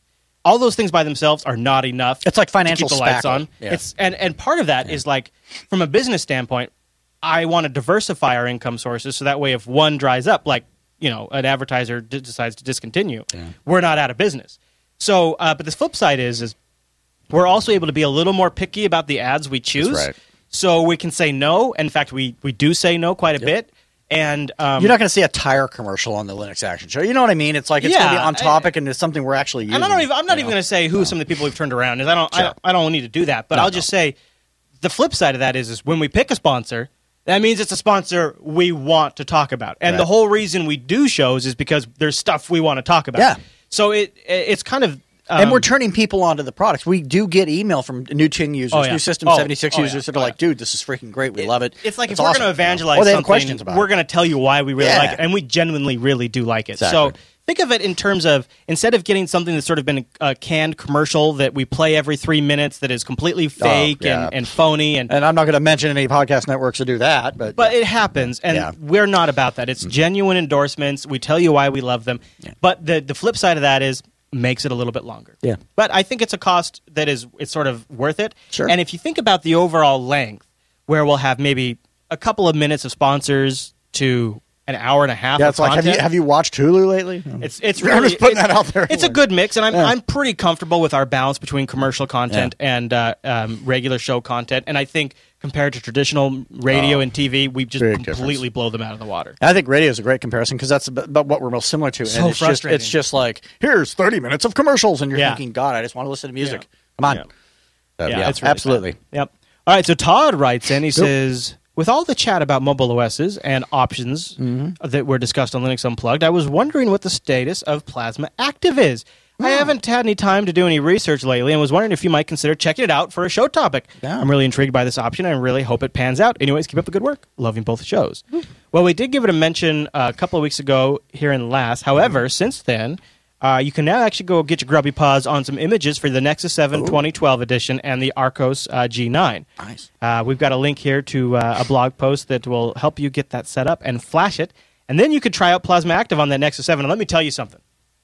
all those things by themselves are not enough. It's like to financial keep the lights spackle. on. Yeah. It's and part of that is like from a business standpoint, I want to diversify our income sources so that way if one dries up, like an advertiser decides to discontinue, we're not out of business. So, but the flip side is we're also able to be a little more picky about the ads we choose. That's right. So we can say no. In fact, we do say no quite a bit. And you're not going to see a tire commercial on the Linux Action Show. You know what I mean? It's like it's going to be on topic and it's something we're actually using. And I'm not even going to say who some of the people we've turned around is. I don't need to do that. But I'll just say the flip side of that is when we pick a sponsor, that means it's a sponsor we want to talk about. And the whole reason we do shows is because there's stuff we want to talk about. Yeah. So it's kind of... and we're turning people onto the products. We do get email from new Ting users, new System 76 users that are like, dude, this is freaking great. We love it. It's like it's if we're awesome. going to evangelize they have something, questions about we're going to tell you why we really like it. And we genuinely really do like it. Exactly. So think of it in terms of, instead of getting something that's sort of been a canned commercial that we play every 3 minutes that is completely fake and phony. And I'm not going to mention any podcast networks that do that. But it happens. And we're not about that. It's genuine endorsements. We tell you why we love them. Yeah. But the flip side of that is, makes it a little bit longer. Yeah. But I think it's a cost that it's sort of worth it. Sure. And if you think about the overall length, where we'll have maybe a couple of minutes of sponsors to an hour and a half of content. Have you watched Hulu lately? It's really, I'm just putting that out there. It's a good mix, and I'm pretty comfortable with our balance between commercial content and regular show content. And I think compared to traditional radio and TV, we just completely blow them out of the water. I think radio is a great comparison because that's about what we're most similar to. So and it's frustrating. It's just like, here's 30 minutes of commercials, and you're thinking, God, I just want to listen to music. Come on. It's really absolutely. Bad. Yep. All right, so Todd writes in, he says, with all the chat about mobile OSs and options that were discussed on Linux Unplugged, I was wondering what the status of Plasma Active is. I haven't had any time to do any research lately and was wondering if you might consider checking it out for a show topic. Yeah. I'm really intrigued by this option and I really hope it pans out. Anyways, keep up the good work. Loving both shows. Well, we did give it a mention a couple of weeks ago here in Last. However, since then, you can now actually go get your grubby paws on some images for the Nexus 7 2012 edition and the Arcos G9. Nice. We've got a link here to a blog post that will help you get that set up and flash it. And then you could try out Plasma Active on that Nexus 7. And let me tell you something.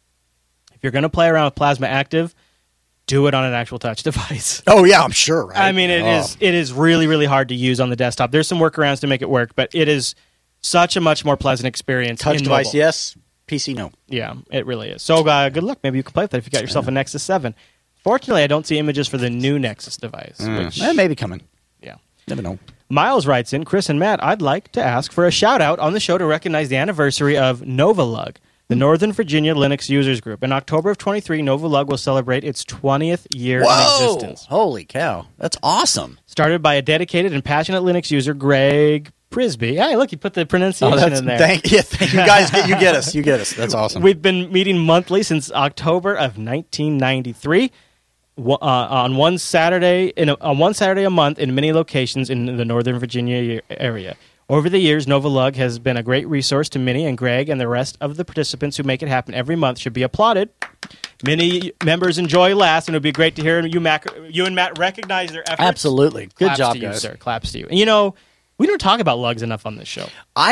If you're going to play around with Plasma Active, do it on an actual touch device. Oh, yeah, I'm sure, right? I mean, it is really, really hard to use on the desktop. There's some workarounds to make it work, but it is such a much more pleasant experience. Touch in device, mobile. yes. PC, no. Yeah, it really is. So good luck. Maybe you can play with that if you got yourself a Nexus 7. Fortunately, I don't see images for the new Nexus device. Which may be coming. Yeah. Never know. Miles writes in, Chris and Matt, I'd like to ask for a shout-out on the show to recognize the anniversary of Novalug, the Northern Virginia Linux Users Group. In October of 23, Novalug will celebrate its 20th year in existence. Holy cow. That's awesome. Started by a dedicated and passionate Linux user, Greg Prisby. Hey, look, you put the pronunciation in there. Thank you guys. You get us. You get us. That's awesome. We've been meeting monthly since October of 1993. On one Saturday a month in many locations in the Northern Virginia area. Over the years, Novalug has been a great resource to Minnie and Greg, and the rest of the participants who make it happen every month should be applauded. Many members enjoy Last, and it would be great to hear you and Matt recognize their efforts. Absolutely. Good Claps job, to you, guys. sir. Claps to you. And we don't talk about lugs enough on this show. I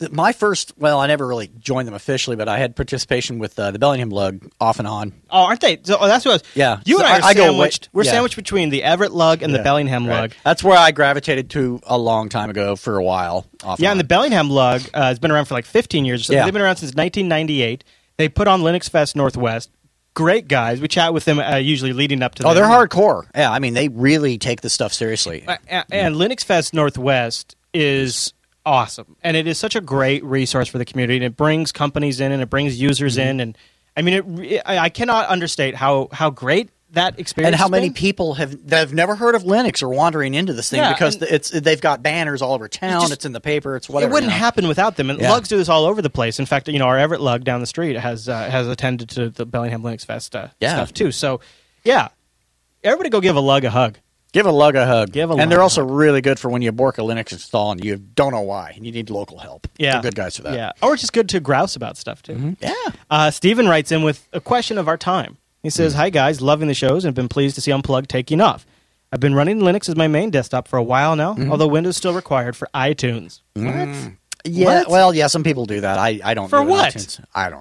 never really joined them officially, but I had participation with the Bellingham lug off and on. Oh, aren't they? So, that's what I was. Yeah. You and I are sandwiched. We're yeah. sandwiched between the Everett lug and the Bellingham lug. That's where I gravitated to a long time ago for a while. And the Bellingham lug has been around for like 15 years. So They've been around since 1998. They put on Linux Fest Northwest. Great guys. We chat with them usually leading up to they're hardcore. Yeah, I mean, they really take this stuff seriously. And Linux Fest Northwest is awesome. And it is such a great resource for the community. And it brings companies in and it brings users in. And I mean, I cannot understate how great that experience and how has many been. people have never heard of Linux are wandering into this thing because they've got banners all over town. It's in the paper. It's whatever. It wouldn't happen without them. And lugs do this all over the place. In fact, our Everett lug down the street has attended to the Bellingham Linux Fest stuff too. So, everybody go give a lug a hug. Give a lug a hug. And they're also really good for when you bork a Linux install and you don't know why and you need local help. Yeah. They're good guys for that. Yeah. Or just good to grouse about stuff too. Mm-hmm. Yeah. Stephen writes in with a question of our time. He says, Hi guys, loving the shows and have been pleased to see Unplugged taking off. I've been running Linux as my main desktop for a while now, although Windows still required for iTunes. What? Yeah, well, some people do that. I don't For do it on what? iTunes. I don't know.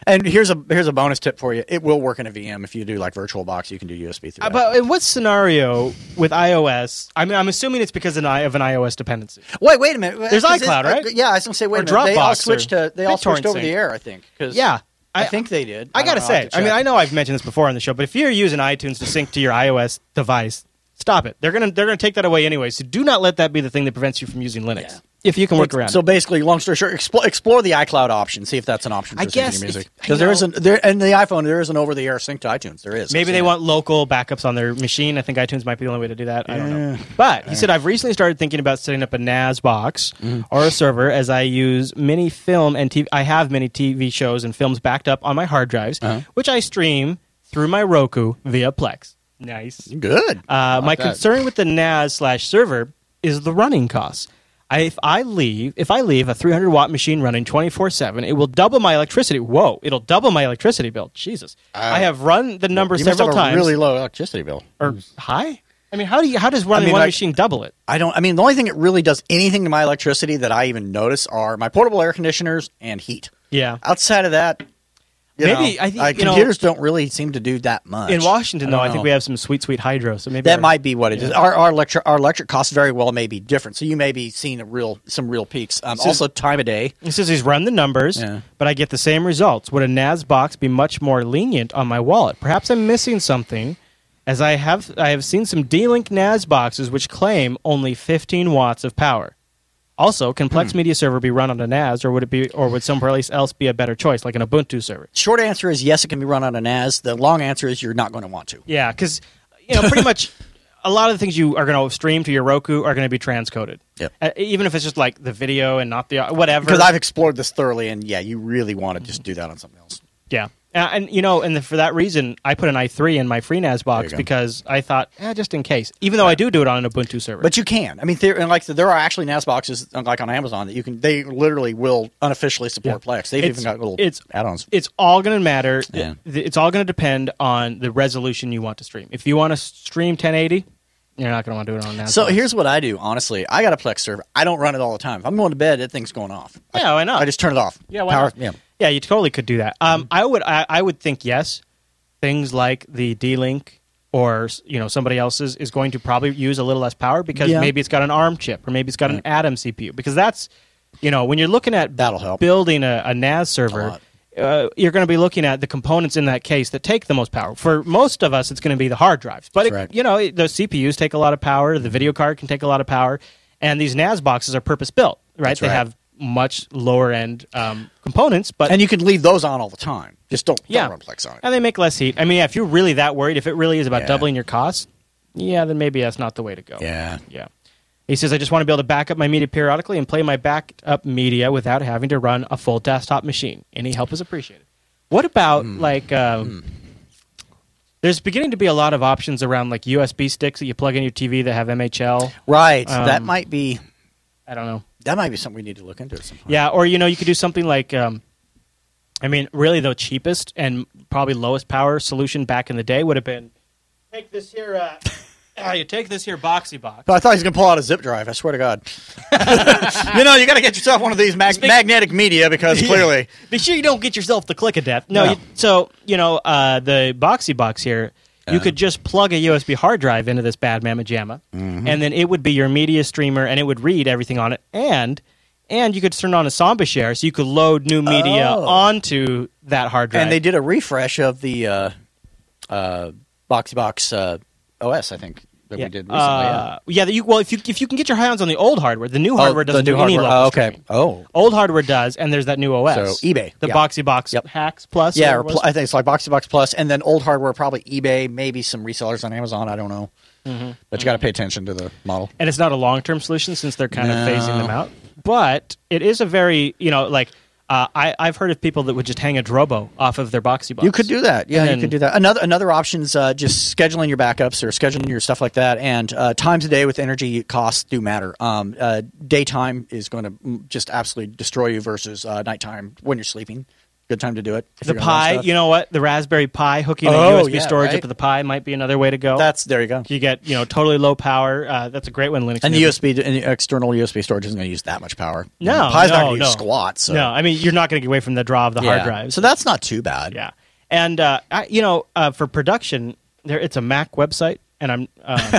And here's a bonus tip for you. It will work in a VM if you do like VirtualBox. You can do USB through that. But in what scenario with iOS? I mean, I'm assuming it's because of an iOS dependency. Wait a minute. There's iCloud, right? Yeah, I was going to say, wait a Or minute. They all Dropbox switched or over BitTorrent the sync. air, I think. 'Cause Yeah. I think they did. I gotta don't know, I'll say, have to I mean, check. I know I've mentioned this before on the show, but if you're using iTunes to sync to your iOS device, stop it. They're gonna take that away anyway. So do not let that be the thing that prevents you from using Linux. Yeah. If you can work around So it. basically, long story short, explore the iCloud option. See if that's an option for I guess syncing music. if- Because you there know- isn't there, and the iPhone there is an over-the-air sync to iTunes. There is. Maybe I've they seen want local backups on their machine. I think iTunes might be the only way to do that. I don't know. But he said, I've recently started thinking about setting up a NAS box or a server as I use many film and TV. I have many TV shows and films backed up on my hard drives, which I stream through my Roku via Plex. Nice. it. Good. My that. concern with the NAS/server is the running costs. If I leave a 300-watt machine running 24/7, it will double my electricity. Whoa! It'll double my electricity bill. Jesus! I have run the number You must several have a times. really low electricity bill. Or high? I mean, how does running one like- machine double it? I mean, the only thing that really does anything to my electricity that I even notice are my portable air conditioners and heat. Yeah. Outside of that, Maybe, I think, computers don't really seem to do that much. In Washington, though, don't I think know. we have some sweet hydro. So maybe That our- might be what it is. Our electric costs very well may be different. So you may be seeing some real peaks. Also, time of day. It says he's run the numbers, Yeah. but I get the same results. Would a NAS box be much more lenient on my wallet? Perhaps I'm missing something, as I have seen some D-Link NAS boxes which claim only 15 watts of power. Also, can Plex Media Server be run on a NAS, or would someplace else be a better choice, like an Ubuntu server? Short answer is yes, it can be run on a NAS. The long answer is you're not going to want to. Yeah, because pretty much a lot of the things you are going to stream to your Roku are going to be transcoded. Yep. Even if it's just like the video and not the whatever. Because I've explored this thoroughly, and yeah, you really want to just do that on something else. Yeah. For that reason, I put an i3 in my FreeNAS box go. because I thought, just in case. Even though I do it on an Ubuntu server. But you can. I mean, there are actually NAS boxes like on Amazon that you can. They literally will unofficially support Plex. They've even got little add-ons. It's all going to matter. Yeah. It's all going to depend on the resolution you want to stream. If you want to stream 1080, you're not going to want to do it on a NAS So box. here's what I do. Honestly, I got a Plex server. I don't run it all the time. If I'm going to bed, that thing's going off. Yeah, why not? I just turn it off. Yeah, why not? Yeah, you totally could do that. I would think yes. Things like the D-Link or somebody else's is going to probably use a little less power because maybe it's got an ARM chip or maybe it's got an Atom CPU. Because that's when you're looking at That'll help. building a NAS server, you're going to be looking at the components in that case that take the most power. For most of us, it's going to be the hard drives. But That's right. the CPUs take a lot of power. The video card can take a lot of power, and these NAS boxes are purpose built. Right? That's They right. have much lower end components, but And you can leave those on all the time. Just don't run Plex on it. and they make less heat. I mean, if you're really that worried, if it really is about Yeah. doubling your costs, then maybe that's not the way to go. Yeah. He says, I just want to be able to back up my media periodically and play my backed up media without having to run a full desktop machine. Any help is appreciated. What about there's beginning to be a lot of options around like USB sticks that you plug in your TV that have MHL. Right. That might be. I don't know. That might be something we need to look into at some point. Yeah, or you could do something like, really the cheapest and probably lowest power solution back in the day would have been take this here. You take this here boxy box. But I thought he was going to pull out a zip drive. I swear to God. You got to get yourself one of these magnetic media because clearly. Make sure you don't get yourself the click of death. No. The boxy box here. You could just plug a USB hard drive into this bad mamma jamma, and then it would be your media streamer, and it would read everything on it. And you could turn on a Samba share, so you could load new media onto that hard drive. And they did a refresh of the BoxyBox OS, I think, that we did recently. If you can get your hands on the old hardware, the new hardware doesn't do any level streaming. Old hardware does, and there's that new OS. So eBay. The Boxy Box Hacks Plus. Yeah, I think it's like BoxyBox Plus, and then old hardware, probably eBay, maybe some resellers on Amazon. I don't know. But you got to pay attention to the model. And it's not a long-term solution since they're kind of phasing them out. But it is a very, I've heard of people that would just hang a Drobo off of their Boxy Box. You could do that. Yeah, you could do that. Another option is just scheduling your backups or scheduling your stuff like that. And times a day with energy costs do matter. Daytime is going to just absolutely destroy you versus nighttime when you're sleeping. Good time to do it. if The you're gonna run Pi, stuff. you know what? The Raspberry Pi hooking a Oh, USB yeah, storage right. up to the Pi might be another way to go. There you go. You get totally low power. That's a great one. Linux And enables. the external USB storage isn't going to use that much power. No, Pi's not no, going to no. use squat. So. No, I mean you're not going to get away from the draw of the hard Yeah. drives. So that's not too bad. Yeah, and for production, it's a Mac website, and I'm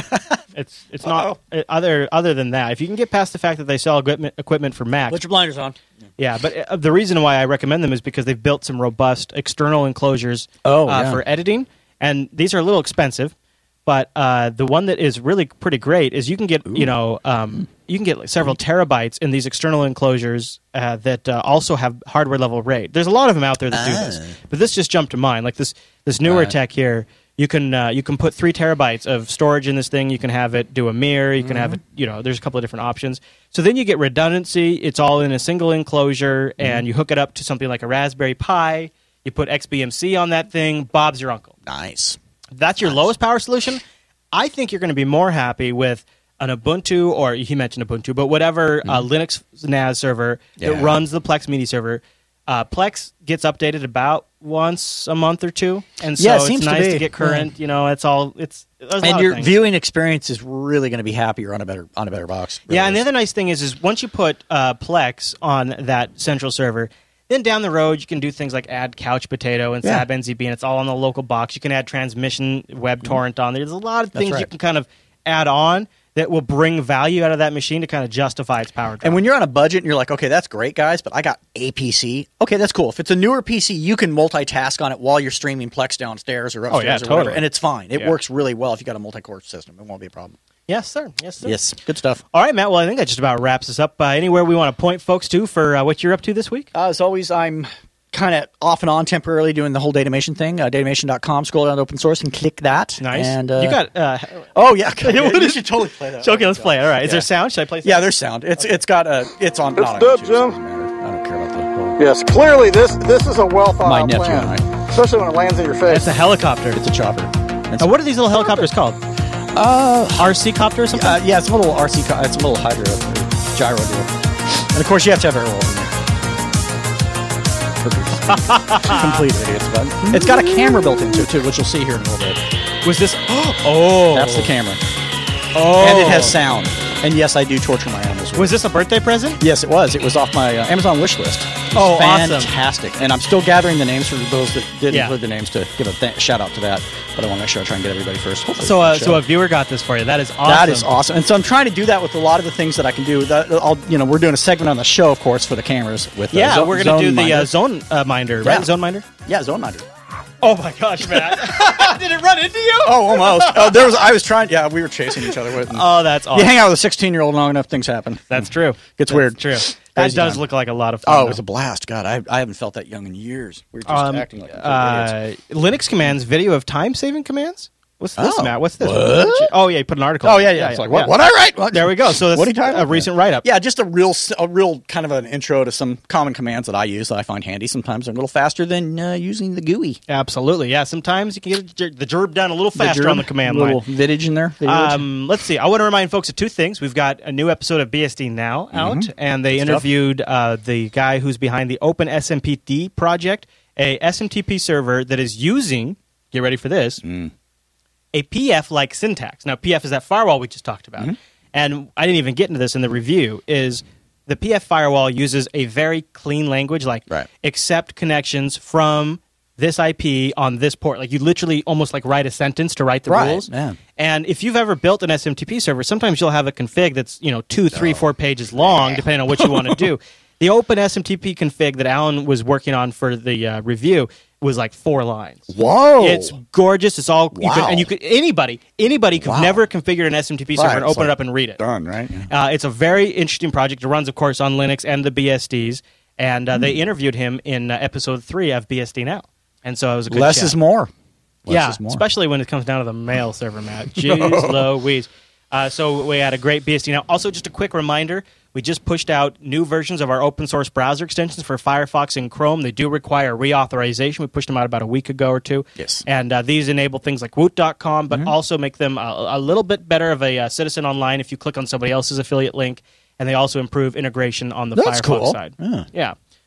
it's not other than that. If you can get past the fact that they sell equipment for Mac, Put your blinders on. yeah. But the reason why I recommend them is because they've built some robust external enclosures for editing, and these are a little expensive. But the one that is really pretty great is you can get you can get like several terabytes in these external enclosures that also have hardware level RAID. There's a lot of them out there that do this, but this just jumped to mind. Like this newer tech here, you can put 3 terabytes of storage in this thing. You can have it do a mirror. You can have it. There's a couple of different options. So then you get redundancy. It's all in a single enclosure, and you hook it up to something like a Raspberry Pi. You put XBMC on that thing. Bob's your uncle. Nice. That's your lowest power solution. I think you're going to be more happy with an Ubuntu, or he mentioned Ubuntu, but whatever Linux NAS server that runs the Plex Media server. Plex gets updated about once a month or two, and so Yeah, it it's seems to nice be. to get current. It's all there's a lot And of your things. viewing experience is really going to be happier on a better box. Really Yeah, and the is. other nice thing is once you put Plex on that central server, then down the road you can do things like add Couch Potato and Yeah. SAB-NZB, and it's all on the local box. You can add transmission web torrent on there. There's a lot of things you right. can kind of add on that will bring value out of that machine to kind of justify its power draw. And when you're on a budget and you're like, okay, that's great, guys, but I got a PC. Okay, that's cool. If it's a newer PC, you can multitask on it while you're streaming Plex downstairs or upstairs or whatever, totally. and it's fine. It Yeah. works really well if you got a multi-core system. It won't be a problem. Yes, sir. Yes, sir. Yes, good stuff. All right, Matt. Well, I think that just about wraps us up. Anywhere we want to point folks to for what you're up to this week? As always, I'm kind of off and on temporarily doing the whole Datamation thing. Datamation.com, scroll down to open source and click that. Nice. And, you got. oh, yeah. You should totally play that. Okay, let's play it. All right. Is there sound? Should I play sound? Yeah, there's sound. It's got a. It's on. Not on good, YouTube, so it Jim. doesn't matter. I don't care about the whole. Yes, clearly this is a well thought My out nephew plan, and I. especially when it lands in your face. It's a helicopter. It's a chopper. Now, what are these little helicopters called? RC copter or something? Yeah, it's a little RC. It's a little hydro gyro deal. And of course, you have to have airwolf in there. Complete idiots, but it's got a camera built into it too, which you'll see here in a little bit. Was this? Oh, That's the camera, Oh, and it has sound. And yes, I do torture my animals. with Was it. this a birthday present? Yes, it was. It was off my Amazon wish list. It was Oh, awesome. fantastic! And I'm still gathering the names for those that didn't Yeah. include their names to give a shout out to that. But I want to make sure I try and get everybody first. Hopefully So, it's a so a show. viewer got this for you. That is awesome. That is awesome. And so I'm trying to do that with a lot of the things that I can do. We're doing a segment on the show, of course, for the cameras. With Yeah, Zone- we're going to do Zone the Minder. zone minder, Yeah. right? Zone minder. Yeah, Zone Minder. Oh my gosh, Matt! Did it run into you? Oh, almost. I was trying. Yeah, we were chasing each other with. Oh, that's awesome. You hang out with a 16-year-old long enough, things happen. That's true. Gets That's weird. True. That Crazy does time. look like a lot of fun. Oh, it though. was a blast. God, I haven't felt that young in years. We were just acting like idiots. Linux commands, video of time-saving commands. What's this, Oh. Matt? What's this? What? Oh, yeah, you put an article. Oh, yeah. It's like, what? What I write? What? There we go. So that's What are you talking a about? recent write-up. Yeah, just a real kind of an intro to some common commands that I use that I find handy. Sometimes they're a little faster than using the GUI. Absolutely. Yeah, sometimes you can get the gerb done a little faster on the command line. little vidage in there. Let's see. I want to remind folks of two things. We've got a new episode of BSD Now out, and they interviewed the guy who's behind the Open SMPD project, a SMTP server that is using, get ready for this, a PF-like syntax. Now, PF is that firewall we just talked about. And I didn't even get into this in the review, is the PF firewall uses a very clean language, like accept connections from this IP on this port. Like you literally almost like write a sentence to write the rules. Yeah. And if you've ever built an SMTP server, sometimes you'll have a config that's 2, 3, 4 pages long, depending on what you want to do. The Open SMTP config that Alan was working on for the review was like 4 lines. Whoa! It's gorgeous. It's all Wow. anybody could never configure an SMTP server and open it up and read it. Done, right? It's a very interesting project. It runs, of course, on Linux and the BSDs. And they interviewed him in episode 3 of BSD Now. And so it was a good Less chat. is more. Less is more. Especially when it comes down to the mail server, Matt. Jeez Louise. So we had a great BSD Now. Also, just a quick reminder, we just pushed out new versions of our open source browser extensions for Firefox and Chrome. They do require reauthorization. We pushed them out about a week ago or two. Yes. And these enable things like Woot.com, but also make them a little bit better of a citizen online if you click on somebody else's affiliate link. And they also improve integration on the That's Firefox cool. side. Yeah. Yeah.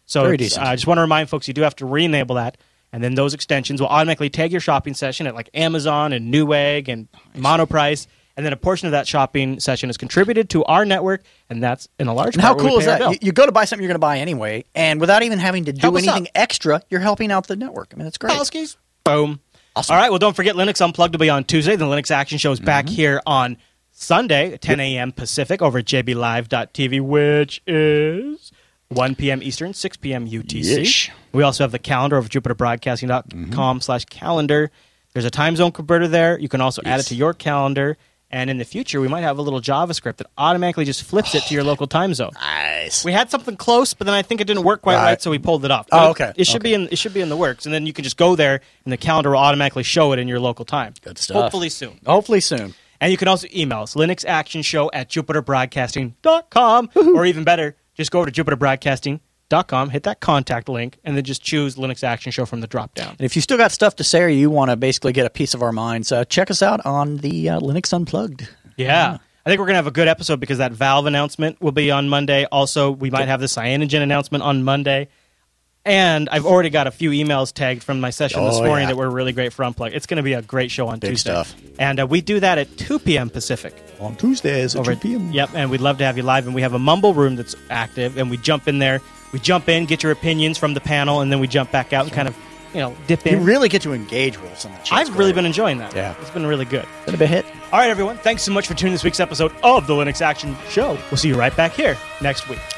So Very decent. I just want to remind folks, you do have to re-enable that, and then those extensions will automatically tag your shopping session at like Amazon and Newegg and Monoprice, and then a portion of that shopping session is contributed to our network, and that's in a large And part how where we cool is pay our that? bill. You go to buy something you're going to buy anyway, and without even having to do Help us anything out. extra, you're helping out the network. I mean, that's great. Polskis. Boom. Awesome. All right, well, don't forget Linux Unplugged will be on Tuesday. The Linux Action Show is back here on Sunday at 10 a.m. Pacific over at jblive.tv, which is 1 p.m. Eastern, 6 p.m. UTC. Yeesh. We also have the calendar over at jupiterbroadcasting.com/calendar. There's a time zone converter there. You can also add it to your calendar. And in the future, we might have a little JavaScript that automatically just flips it to your local time zone. Nice. We had something close, but then I think it didn't work quite right, so we pulled it off. Oh, But okay. It should be in the works, and then you can just go there, and the calendar will automatically show it in your local time. Good stuff. Hopefully soon. Hopefully soon. And you can also email us, linuxactionshow@jupiterbroadcasting.com, or even better, just go over to jupiterbroadcasting.com, hit that contact link, and then just choose Linux Action Show from the drop-down. And if you still got stuff to say or you want to basically get a piece of our minds, check us out on the Linux Unplugged. Yeah. I think we're going to have a good episode because that Valve announcement will be on Monday. Also, we might have the Cyanogen announcement on Monday. And I've already got a few emails tagged from my session this morning that were really great for Unplugged. It's going to be a great show on Big Tuesday. stuff. And we do that at 2 p.m. Pacific. On Tuesdays at Over 2 p.m. Yep, and we'd love to have you live. And we have a Mumble room that's active, and we jump in there. We jump in, get your opinions from the panel, and then we jump back out and kind of, dip in. You really get to engage with us in the chat. I've really been enjoying that. Yeah. It's been really good. Been a bit hit. All right, everyone. Thanks so much for tuning in this week's episode of the Linux Action Show. We'll see you right back here next week.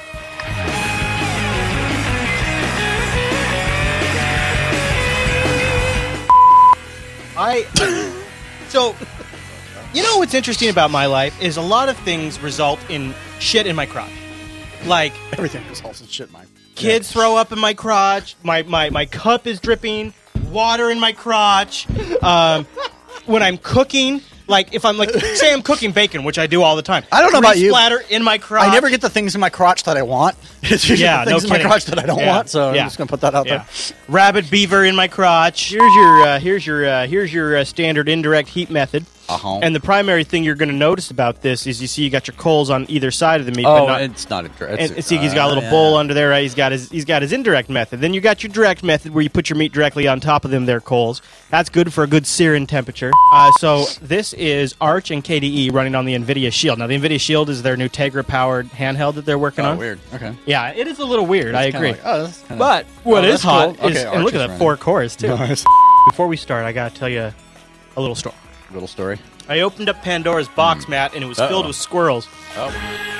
So, what's interesting about my life is a lot of things result in shit in my crotch. Like, Everything results in shit, Mike. kids throw up in my crotch, my cup is dripping, water in my crotch. When I'm cooking, like, if I'm, like, say I'm cooking bacon, which I do all the time. I don't know about you. Splatter in my crotch. I never get the things in my crotch that I want. It's usually the things in my crotch that I don't want, so I'm just going to put that out there. Rabbit beaver in my crotch. Here's your standard indirect heat method. Uh-huh. And the primary thing you're going to notice about this is you got your coals on either side of the meat. Oh, but not, it's not a direct. and see, he's got a little bowl under there. Right? He's got his indirect method. Then you got your direct method where you put your meat directly on top of them. Their coals. That's good for a good searing temperature. So this is Arch and KDE running on the NVIDIA Shield. Now the NVIDIA Shield is their new Tegra powered handheld that they're working on. Weird. Okay. Yeah, it is a little weird. I agree. Like, But what is that's hot cool. is, Okay, and look at Arch that, is 4 cores too. Nice. Before we start, I gotta tell you a little story. Little story. I opened up Pandora's box, Matt, and it was filled with squirrels. Oh.